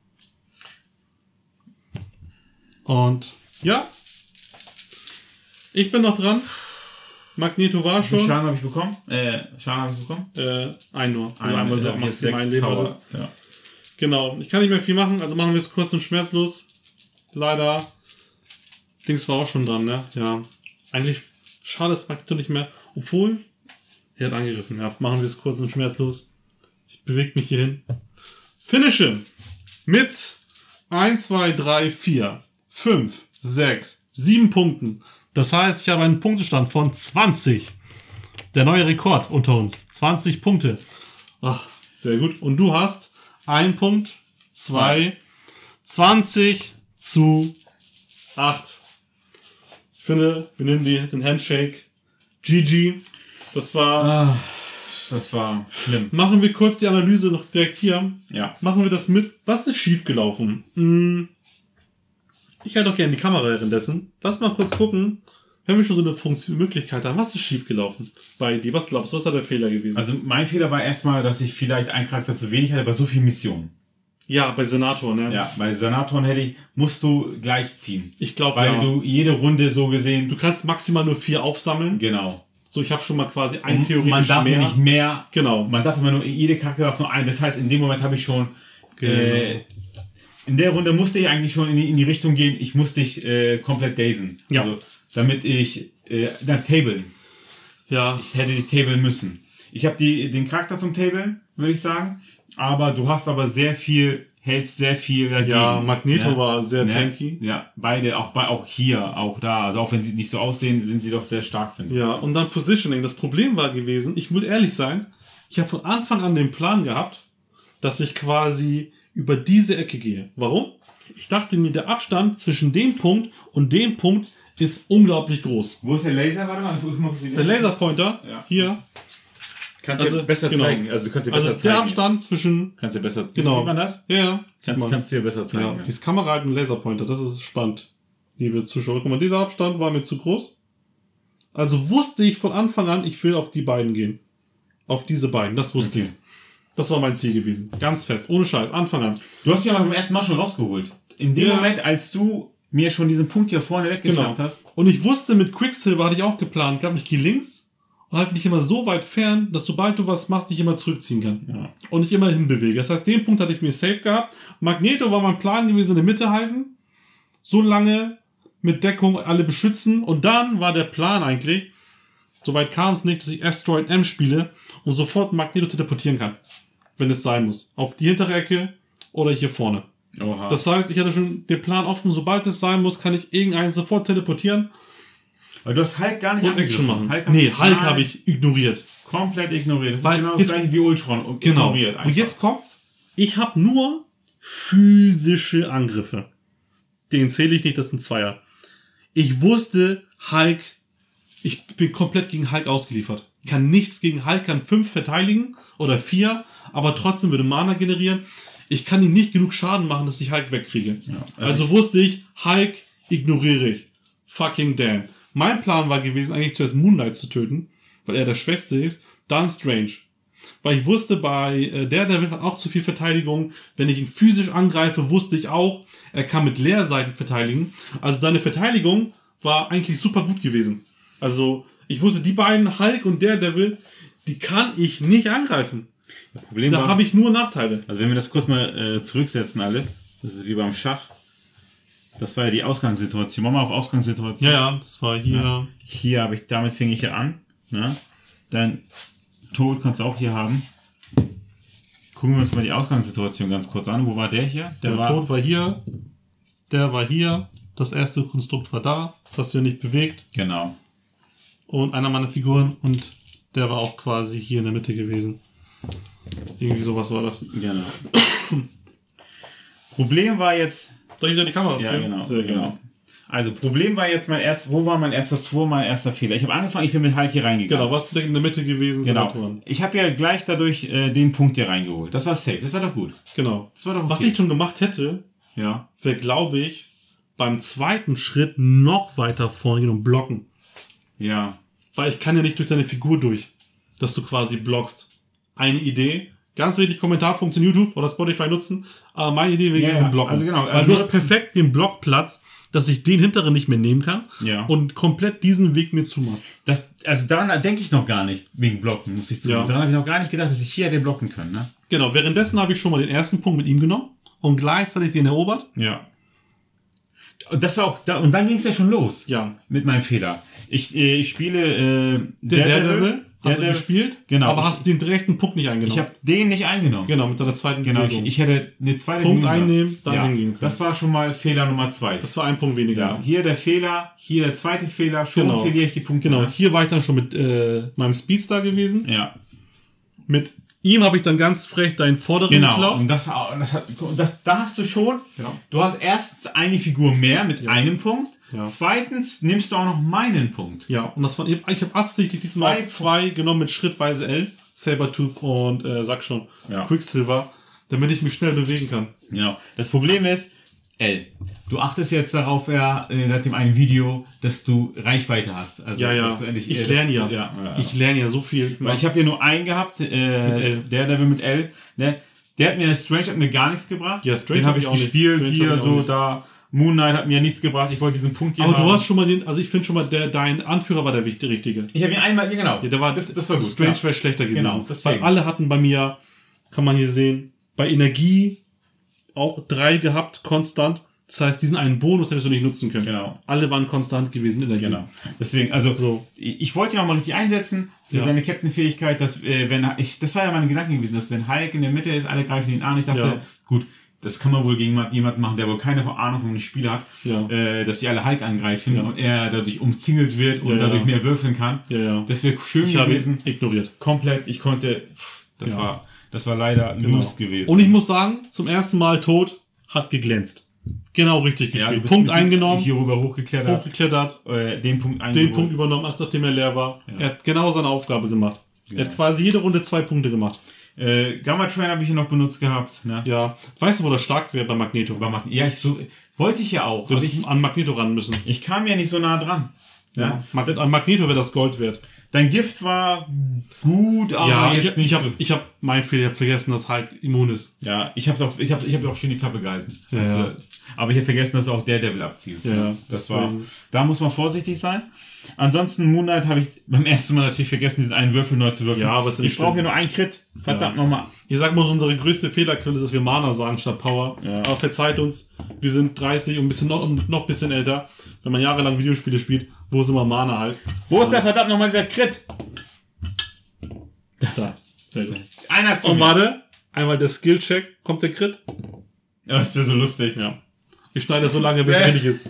Und ja. Ich bin noch dran. Magneto war Wie viel schon. Schaden habe ich bekommen? Einen nur. Einmal du maximal Leben Power. hattest. Ja. Genau. Ich kann nicht mehr viel machen, also machen wir es kurz und schmerzlos. Leider. Dings war auch schon dran, ne? Ja. Eigentlich schade, dass Magneto nicht mehr. Obwohl, er hat angegriffen. Ja, machen wir es kurz und schmerzlos. Ich bewege mich hier hin. Finishe mit 1, 2, 3, 4, 5, 6, 7 Punkten. Das heißt, ich habe einen Punktestand von 20. Der neue Rekord unter uns. 20 Punkte. Ach, sehr gut. Und du hast 1 Punkt, 2, 20, 1:8. Ich finde, wir nehmen den Handshake. GG. Das war schlimm. Machen wir kurz die Analyse noch direkt hier. Ja. Machen wir das mit. Was ist schiefgelaufen? Ich hätte doch gerne die Kamera währenddessen. Lass mal kurz gucken, wenn wir schon so eine Möglichkeit haben. Was ist schiefgelaufen bei dir? Was glaubst du, was war der Fehler gewesen? Also mein Fehler war erstmal, dass ich vielleicht einen Charakter zu wenig hatte bei so vielen Missionen. Ja, bei Senator, ne? Ja, bei Senatoren musst du gleich ziehen. Ich glaube, weil du jede Runde so gesehen... Du kannst maximal nur 4 aufsammeln. Genau. So, ich habe schon mal quasi ein theoretisch man darf mehr. Nicht mehr. Genau. Man darf immer nur, jede Charakter darf nur einen. Das heißt, in dem Moment habe ich schon, in der Runde musste ich eigentlich schon in die Richtung gehen, ich musste dich komplett dazen. Ja. Also, damit ich, Table. Ja. Ich hätte die Table müssen. Ich habe den Charakter zum Table, würde ich sagen. Aber du hast aber hältst sehr viel dagegen. Ja, Magneto ne? war sehr tanky. Ja, beide, auch hier, auch da. Also auch wenn sie nicht so aussehen, sind sie doch sehr stark, finde ich. Ja, und dann Positioning. Das Problem war gewesen, ich will ehrlich sein, ich habe von Anfang an den Plan gehabt, dass ich quasi über diese Ecke gehe. Warum? Ich dachte mir, der Abstand zwischen dem Punkt und dem Punkt ist unglaublich groß. Wo ist der Laser? Warte mal, Der Laserpointer, hier. Kannst du besser zeigen. Also du kannst dir besser zeigen. Der Abstand zwischen... Kannst du besser... Genau. Sieht man das? Ja. Kannst du dir besser zeigen. Ja. Dieses Kamera halt ein Laserpointer. Das ist spannend, liebe Zuschauer. Guck mal, dieser Abstand war mir zu groß. Also wusste ich von Anfang an, ich will auf die beiden gehen. Auf diese beiden. Das wusste ich. Das war mein Ziel gewesen. Ganz fest. Ohne Scheiß. Anfang an. Du hast mich aber beim ersten Mal schon rausgeholt. In dem Moment, als du mir schon diesen Punkt hier vorne weggeschnappt hast. Und ich wusste, mit Quicksilver hatte ich auch geplant. Ich glaube, ich gehe links. Und halt mich immer so weit fern, dass sobald du was machst, ich immer zurückziehen kann. Ja. Und ich immer hinbewege. Das heißt, den Punkt hatte ich mir safe gehabt. Magneto war mein Plan gewesen, in der Mitte halten. So lange mit Deckung alle beschützen. Und dann war der Plan eigentlich, soweit kam es nicht, dass ich Asteroid M spiele und sofort Magneto teleportieren kann. Wenn es sein muss. Auf die hintere Ecke oder hier vorne. Oha. Das heißt, ich hatte schon den Plan offen, sobald es sein muss, kann ich irgendeinen sofort teleportieren. Aber du hast Hulk gar nicht und Action machen. Hulk habe ich ignoriert. Komplett ignoriert. Das Weil ist genau jetzt, das gleiche wie Ultron. Und genau. Ignoriert einfach. Und jetzt kommt's. Ich habe nur physische Angriffe. Den zähle ich nicht, das sind Zweier. Ich wusste, Hulk, ich bin komplett gegen Hulk ausgeliefert. Ich kann nichts gegen Hulk, kann 5 verteidigen oder 4, aber trotzdem würde Mana generieren. Ich kann ihm nicht genug Schaden machen, dass ich Hulk wegkriege. Ja, also wusste ich, Hulk ignoriere ich. Fucking damn. Mein Plan war gewesen, eigentlich zuerst Moon Knight zu töten, weil er der Schwächste ist, dann Strange. Weil ich wusste, bei Daredevil hat auch zu viel Verteidigung. Wenn ich ihn physisch angreife, wusste ich auch, er kann mit Leerseiten verteidigen. Also deine Verteidigung war eigentlich super gut gewesen. Also ich wusste, die beiden, Hulk und Daredevil, die kann ich nicht angreifen. Da habe ich nur Nachteile. Also wenn wir das kurz mal zurücksetzen alles, das ist wie beim Schach. Das war ja die Ausgangssituation. Machen wir auf Ausgangssituation. Ja, das war hier. Ja. Hier damit fing ich ja an. Ne? Dann Tod kannst du auch hier haben. Gucken wir uns mal die Ausgangssituation ganz kurz an. Wo war der hier? Der Tod war hier. Der war hier. Das erste Konstrukt war da. Das hast du ja nicht bewegt. Genau. Und einer meiner Figuren. Und der war auch quasi hier in der Mitte gewesen. Irgendwie sowas war das. Genau. Problem war jetzt... Soll ich wieder die Kamera Ja, filmen? genau. Sehr genau. Also, Problem war jetzt wo war mein erster Fehler? Ich habe angefangen, ich bin mit Hulk hier reingegangen. Genau, was in der Mitte gewesen? Genau. Ich habe ja gleich dadurch den Punkt hier reingeholt. Das war safe, das war doch gut. Genau. Das war doch okay. Was ich schon gemacht hätte, ja, wäre, glaube ich, beim zweiten Schritt noch weiter vorne gehen und blocken. Ja. Weil ich kann ja nicht durch deine Figur durch, dass du quasi blockst. Eine Idee. Ganz wichtig, Kommentarfunktion YouTube oder Spotify nutzen. Aber meine Idee wäre gewesen, blocken. Also genau. Weil du hast perfekt den Blockplatz, dass ich den hinteren nicht mehr nehmen kann. Ja. Und komplett diesen Weg mir zumachst. Also daran denke ich noch gar nicht, wegen Blocken, muss ich zugeben. Ja. Daran habe ich noch gar nicht gedacht, dass ich hier hätte blocken können. Ne? Genau, währenddessen habe ich schon mal den ersten Punkt mit ihm genommen und gleichzeitig den erobert. Ja. Und das war auch und dann ging es ja schon los. Ja. Mit meinem Fehler. Ich spiele Daredevil. Hast du gespielt? Genau. Aber hast den direkten Punkt nicht eingenommen. Ich habe den nicht eingenommen. Genau, mit deiner zweiten Bewegung. Ich hätte eine zweite Punkt einnehmen, dann hingehen können. Das war schon mal Fehler Nummer 2. Das war ein Punkt weniger. Ja. Hier der Fehler, hier der zweite Fehler, schon verliere ich die Punkte. Genau, hier war ich dann schon mit meinem Speedstar gewesen. Ja. Mit Ihm habe ich dann ganz frech deinen vorderen Genau, geklaut. und da hast du schon, du hast erstens eine Figur mehr mit einem Punkt, Ja. zweitens nimmst du auch noch meinen Punkt. Ja, und das war, ich habe absichtlich diesmal auch 2 genommen mit schrittweise L, Sabertooth und sag schon, Ja. Quicksilver, damit ich mich schnell bewegen kann. Ja. Das Problem ist, du achtest jetzt darauf, nach dem einen Video, dass du Reichweite hast. Also, dass du endlich, ich lerne ja. Ja. Ich lerne ja so viel. Weil ich habe hier nur einen gehabt, der Level mit L, ne? Der hat mir, Strange hat mir gar nichts gebracht. Ja, Strange den habe hab ich ich auch gespielt, nicht. Strange hier hab ich auch so, nicht. da. Moon Knight hat mir nichts gebracht, ich wollte diesen Punkt hier Aber haben. du hast schon mal also ich finde schon mal, dein Anführer war der richtige. Ich habe ihn einmal, genau. Ja, der war, das war gut. Strange ja. wäre schlechter gewesen. Genau, deswegen. Weil alle hatten bei mir, kann man hier sehen, bei Energie auch 3 gehabt, konstant. Das heißt, diesen einen Bonus hättest du nicht nutzen können. Genau. Alle waren konstant gewesen in Energie. Genau. Deswegen, also, So. ich wollte ihn auch mal richtig einsetzen, für seine Captain-Fähigkeit, dass, das war ja meine Gedanken gewesen, dass wenn Hulk in der Mitte ist, alle greifen ihn an. Ich dachte, gut, das kann man wohl gegen jemanden machen, der wohl keine Ahnung von dem Spiel hat, dass die alle Hulk angreifen und er dadurch umzingelt wird und dadurch mehr würfeln kann. Ja, ja. Das wäre schön Ich gewesen. habe ihn ignoriert. Komplett, ich konnte, das war leider loose gewesen. Und ich muss sagen, zum ersten Mal tot, hat geglänzt. Genau richtig du gespielt. bist Punkt mit eingenommen, hier rüber hochgeklettert, hochgeklettert, den Punkt den Punkt übernommen, nachdem er leer war. Ja. Er hat genau seine Aufgabe gemacht. Genau. Er hat quasi jede Runde 2 Punkte gemacht. Gamma Train habe ich hier noch benutzt gehabt. Ne? Ja. Weißt du, wo das stark wäre bei Magneto? Ja, wollte ich ja auch. Du Aber hättest an Magneto ran müssen. ich kam ja nicht so nah dran. Ja. An Magneto wäre das Gold wert. Dein Gift war gut, aber jetzt nicht so. Ich hab mein Fehler vergessen, dass Hulk immun ist. Ja, ich habe auch schön die Klappe gehalten. Ja, Also, ja. Aber ich habe vergessen, dass du auch Daredevil abziehst. Ja, das deswegen. war. Da muss man vorsichtig sein. Ansonsten Moon Knight habe ich beim ersten Mal natürlich vergessen, diesen einen Würfel neu zu würfeln. Ja, aber ist ja nicht ich brauche schlimm. hier nur einen Crit. Verdammt nochmal. Ich sag mal, unsere größte Fehlerquelle ist, dass wir Mana sagen statt Power. Ja. Aber verzeiht uns, wir sind 30 und noch ein bisschen älter. Wenn man jahrelang Videospiele spielt, wo es immer Mana heißt. Wo ist der verdammt nochmal dieser Crit? Da. Sehr gut. Einer zu Und mir. warte, einmal der Skill-Check, kommt der Crit? Ja, das wäre so lustig. Ja. Ich schneide so lange, bis es fertig ist.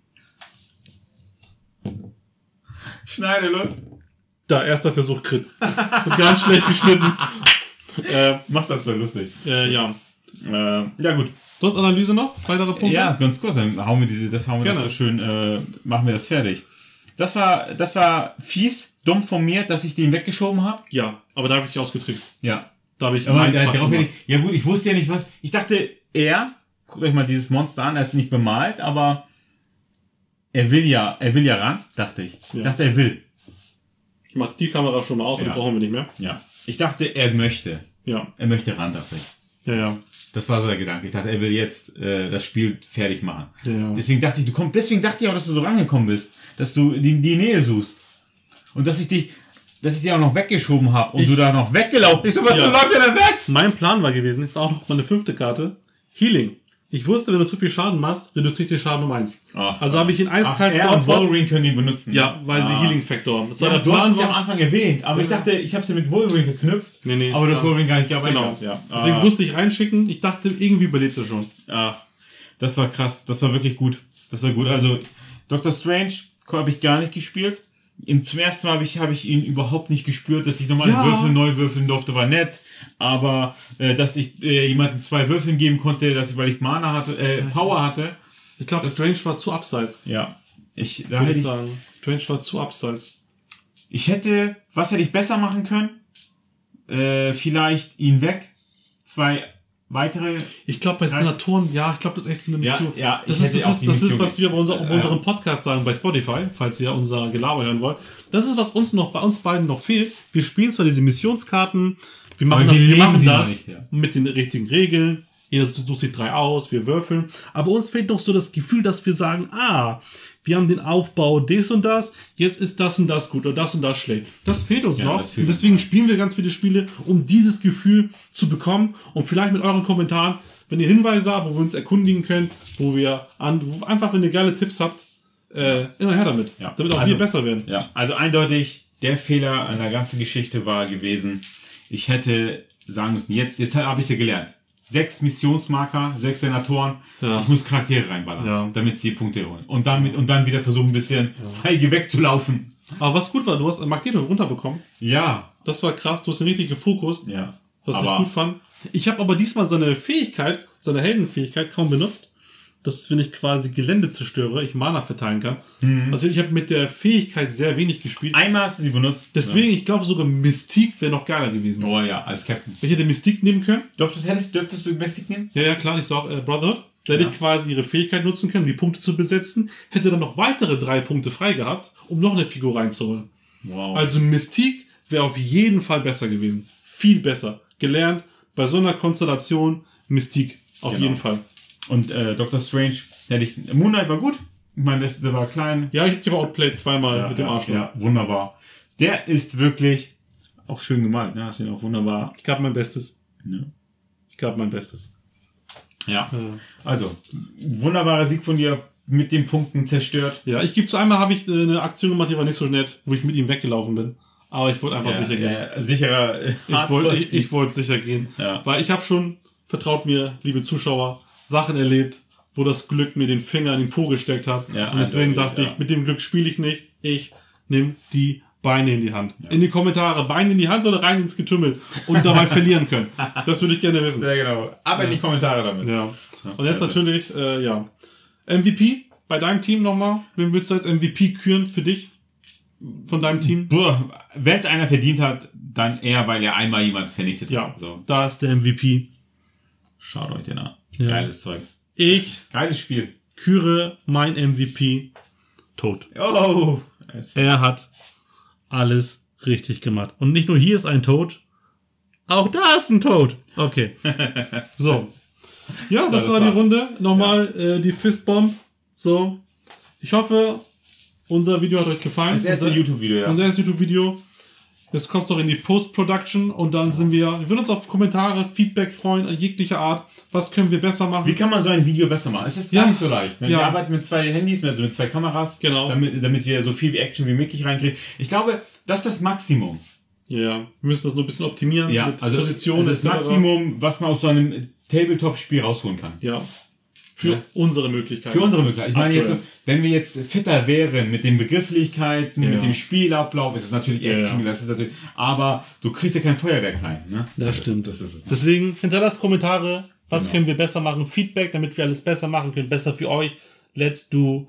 Schneide los. Da, erster Versuch Crit. So ganz schlecht geschnitten. Mach das wäre lustig. Ja. Ja gut. Sonst Analyse noch? Weitere Punkte? Ja, ganz kurz, dann hauen wir das Gerne. so schön, machen wir das fertig. Das war fies, dumm von mir, dass ich den weggeschoben habe. Ja, aber da habe ich dich ausgetrickst. Ja. Da habe ich Aber einfach darauf gemacht. ja gut, ich wusste ja nicht was. Ich dachte, guckt euch mal dieses Monster an, er ist nicht bemalt, aber er will ja ran, dachte ich. Ich Ja. dachte, er will. Ich mach die Kamera schon mal aus, Ja. die brauchen wir nicht mehr. Ja. Ich dachte, er möchte. Ja. Er möchte ran, dachte ich. Ja. Das war so der Gedanke. Ich dachte, er will jetzt das Spiel fertig machen. Ja. Deswegen dachte ich, auch, dass du so rangekommen bist, dass du die Nähe suchst. Und dass ich dich auch noch weggeschoben habe und du da noch weggelaufen bist. So, was, Ja. du läufst ja dann weg? Mein Plan war gewesen, ist auch noch meine 5. Karte, Healing. Ich wusste, wenn du zu viel Schaden machst, reduziert den Schaden um 1. Ach, also habe ich ihn eiskalt er und geopfert. Wolverine können ihn benutzen. Ja, weil sie Healing-Faktor haben. Das war Ja, der du hast Plan. es ja am Anfang erwähnt, aber ich dachte, ich habe sie mit Wolverine verknüpft. Nee, aber ist das klar. Wolverine gar nicht gehabt. Genau. Ja. Deswegen musste ich reinschicken. Ich dachte, irgendwie überlebt er schon. Das war krass. Das war wirklich gut. Das war gut. Also, Doctor Strange habe ich gar nicht gespielt. Zum ersten Mal habe ich ihn überhaupt nicht gespürt, dass ich nochmal einen Würfel neu würfeln durfte, war nett. Aber dass ich jemanden 2 Würfeln geben konnte, weil ich Mana hatte, Power hatte. Ich glaube, Strange war zu abseits. Ja. Würde ich sagen. Strange war zu abseits. Was hätte ich besser machen können? Vielleicht ihn weg. 2 weitere. Ich glaube, bei Senatoren, ich glaube, das ist echt so eine Mission. Ja, das ist, was wir bei unserem Podcast sagen, bei Spotify, falls ihr unser Gelaber hören wollt. Das ist, was bei uns beiden noch fehlt. Wir spielen zwar diese Missionskarten, wir machen das nicht, mit den richtigen Regeln. Jeder sucht sich 3 aus, wir würfeln. Aber uns fehlt doch so das Gefühl, dass wir sagen, wir haben den Aufbau des und das, jetzt ist das und das gut oder das und das schlecht. Das fehlt uns noch. Und deswegen spielen wir ganz viele Spiele, um dieses Gefühl zu bekommen. Und vielleicht mit euren Kommentaren, wenn ihr Hinweise habt, wo wir uns erkundigen können, einfach, wenn ihr geile Tipps habt, immer her damit. Ja. Damit auch wir besser werden. Ja, also eindeutig, der Fehler an der ganzen Geschichte war gewesen, ich hätte sagen müssen, jetzt habe ich es ja gelernt. 6 Missionsmarker, 6 Senatoren. Ja. Ich muss Charaktere reinballern, damit sie Punkte holen. Und dann wieder versuchen, ein bisschen feige wegzulaufen. Aber was gut war, du hast Magneto runterbekommen. Ja. Das war krass, du hast den richtig gefokust. Ja. Was Aber- ich gut fand. Ich habe aber diesmal seine Fähigkeit, seine Heldenfähigkeit kaum benutzt. Dass, wenn ich quasi Gelände zerstöre, ich Mana verteilen kann. Also ich habe mit der Fähigkeit sehr wenig gespielt. Einmal hast du sie benutzt. Deswegen, ich glaube sogar Mystique wäre noch geiler gewesen. Ja. Oh ja, als Captain. Ich hätte Mystique nehmen können. Dürftest du Mystic nehmen? Ja, klar, ich sag Brotherhood. Da hätte ich quasi ihre Fähigkeit nutzen können, um die Punkte zu besetzen. Hätte dann noch weitere 3 Punkte frei gehabt, um noch eine Figur reinzuholen. Wow. Also Mystique wäre auf jeden Fall besser gewesen. Viel besser. Gelernt, bei so einer Konstellation Mystique. Auf Genau. jeden Fall. Und Doctor Strange hätte ich. Moon Knight war gut. Ich meine, der war klein. Ja, ich hätte aber outplayed zweimal mit dem Arschloch. Ja, wunderbar. Der ist wirklich auch schön gemalt. Ne? Hast ihn auch wunderbar. Ich gab mein Bestes. Ne? Ich gab mein Bestes. Ja. Also, wunderbarer Sieg von dir. Mit den Punkten zerstört. Ja, ich gebe zu einmal, habe ich eine Aktion gemacht, die war nicht so nett, wo ich mit ihm weggelaufen bin. Aber ich wollte einfach sicher gehen. Sicherer. Ich wollte sicher gehen. Ja. Weil ich habe schon, vertraut mir, liebe Zuschauer, Sachen erlebt, wo das Glück mir den Finger in den Po gesteckt hat. Ja, und deswegen eindeutig, dachte ja. ich, mit dem Glück spiele ich nicht. Ich nehme die Beine in die Hand. In die Kommentare, Beine in die Hand oder rein ins Getümmel und dabei verlieren können. Das würde ich gerne wissen. Sehr genau. Aber in die Kommentare damit. Ja. Und jetzt natürlich, MVP bei deinem Team nochmal. Wen willst du als MVP küren für dich? Von deinem Team? Wenn es einer verdient hat, dann eher, weil er einmal jemand vernichtet Ja, hat. So. da ist der MVP. Schaut euch den an. Ja. Geiles Zeug. Ich Geiles Spiel. küre mein MVP tot. Oh! Er hat alles richtig gemacht. Und nicht nur hier ist ein Tod, auch da ist ein Tod. Okay. So. Ja, das das war die war's. Runde. Nochmal die Fistbomb. So. Ich hoffe, unser Video hat euch gefallen. Das erste unser, YouTube-Video, ja. Unser erstes YouTube-Video. Jetzt kommt es noch in die Post-Production und dann wir würden uns auf Kommentare, Feedback freuen, jeglicher Art. Was können wir besser machen? Wie kann man so ein Video besser machen? Es ist Ja. gar nicht so leicht. Ne? Ja. Wir arbeiten mit 2 Handys, also mit 2 Kameras, Genau. damit wir so viel wie Action wie möglich reinkriegen. Ich glaube, das ist das Maximum. Ja, wir müssen das nur ein bisschen optimieren. Ja, mit also Positionen. das etc. Maximum, was man aus so einem Tabletop-Spiel rausholen kann. Ja. Für Ja. unsere Möglichkeiten. Für unsere Möglichkeit. Ich meine Aktuell. jetzt, wenn wir jetzt fitter wären mit den Begrifflichkeiten, Ja. mit dem Spielablauf, ist es natürlich Action, Ja. das ist natürlich, aber du kriegst ja kein Feuerwerk rein. Ne? Das stimmt. Das ist es. Deswegen hinterlasst Kommentare. Was Genau. können wir besser machen? Feedback, damit wir alles besser machen können. Besser für euch. Let's do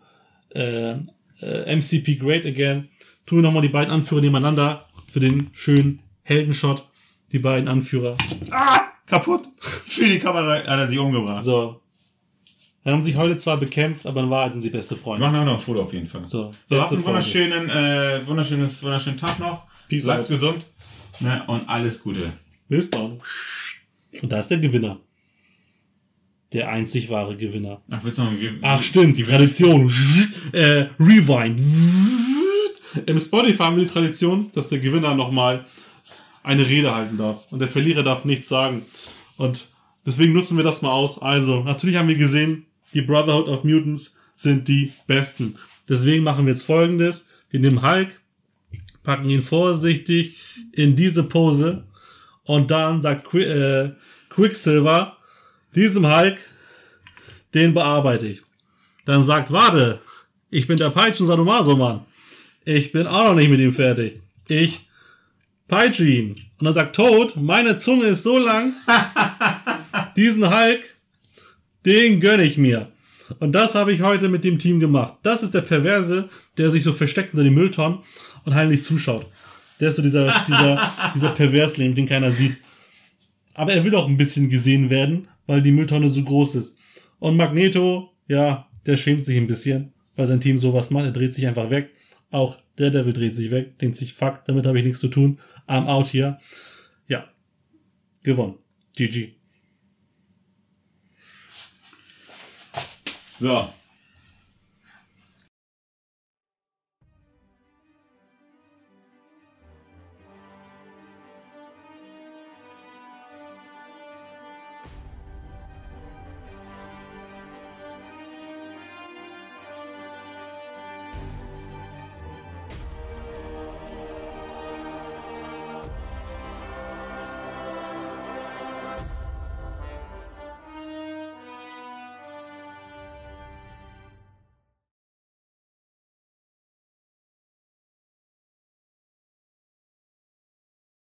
MCP great again. Tun wir nochmal die beiden Anführer nebeneinander für den schönen Heldenshot. Die beiden Anführer. Kaputt. Für die Kamera hat er sich umgebracht. So. Dann haben sich heute zwar bekämpft, aber in Wahrheit sind sie beste Wir Freunde. machen auch noch ein Foto auf jeden Fall. So, So, habt beste einen Freunde. wunderschönen Tag noch. Peace Bleibt out. gesund. Ne, und alles Gute. Bis dann. Und da ist der Gewinner. Der einzig wahre Gewinner. Ach, willst du noch Ach stimmt, die Tradition. Rewind. Im Spotify haben wir die Tradition, dass der Gewinner nochmal eine Rede halten darf. Und der Verlierer darf nichts sagen. Und deswegen nutzen wir das mal aus. Also, natürlich haben wir gesehen, die Brotherhood of Mutants sind die Besten. Deswegen machen wir jetzt Folgendes. Wir nehmen Hulk, packen ihn vorsichtig in diese Pose und dann sagt Quicksilver, diesem Hulk, den bearbeite ich. Dann sagt, warte, ich bin der Peitschen-Sadomaso-Mann. Ich bin auch noch nicht mit ihm fertig. Ich peitsche ihn. Und dann sagt Toad, meine Zunge ist so lang, diesen Hulk, den gönne ich mir. Und das habe ich heute mit dem Team gemacht. Das ist der Perverse, der sich so versteckt unter den Mülltonnen und heimlich zuschaut. Der ist so dieser Perversling, den keiner sieht. Aber er will auch ein bisschen gesehen werden, weil die Mülltonne so groß ist. Und Magneto, ja, der schämt sich ein bisschen, weil sein Team sowas macht. Er dreht sich einfach weg. Auch der Devil dreht sich weg, denkt sich, fuck, damit habe ich nichts zu tun. I'm out hier. Ja, gewonnen. GG. So.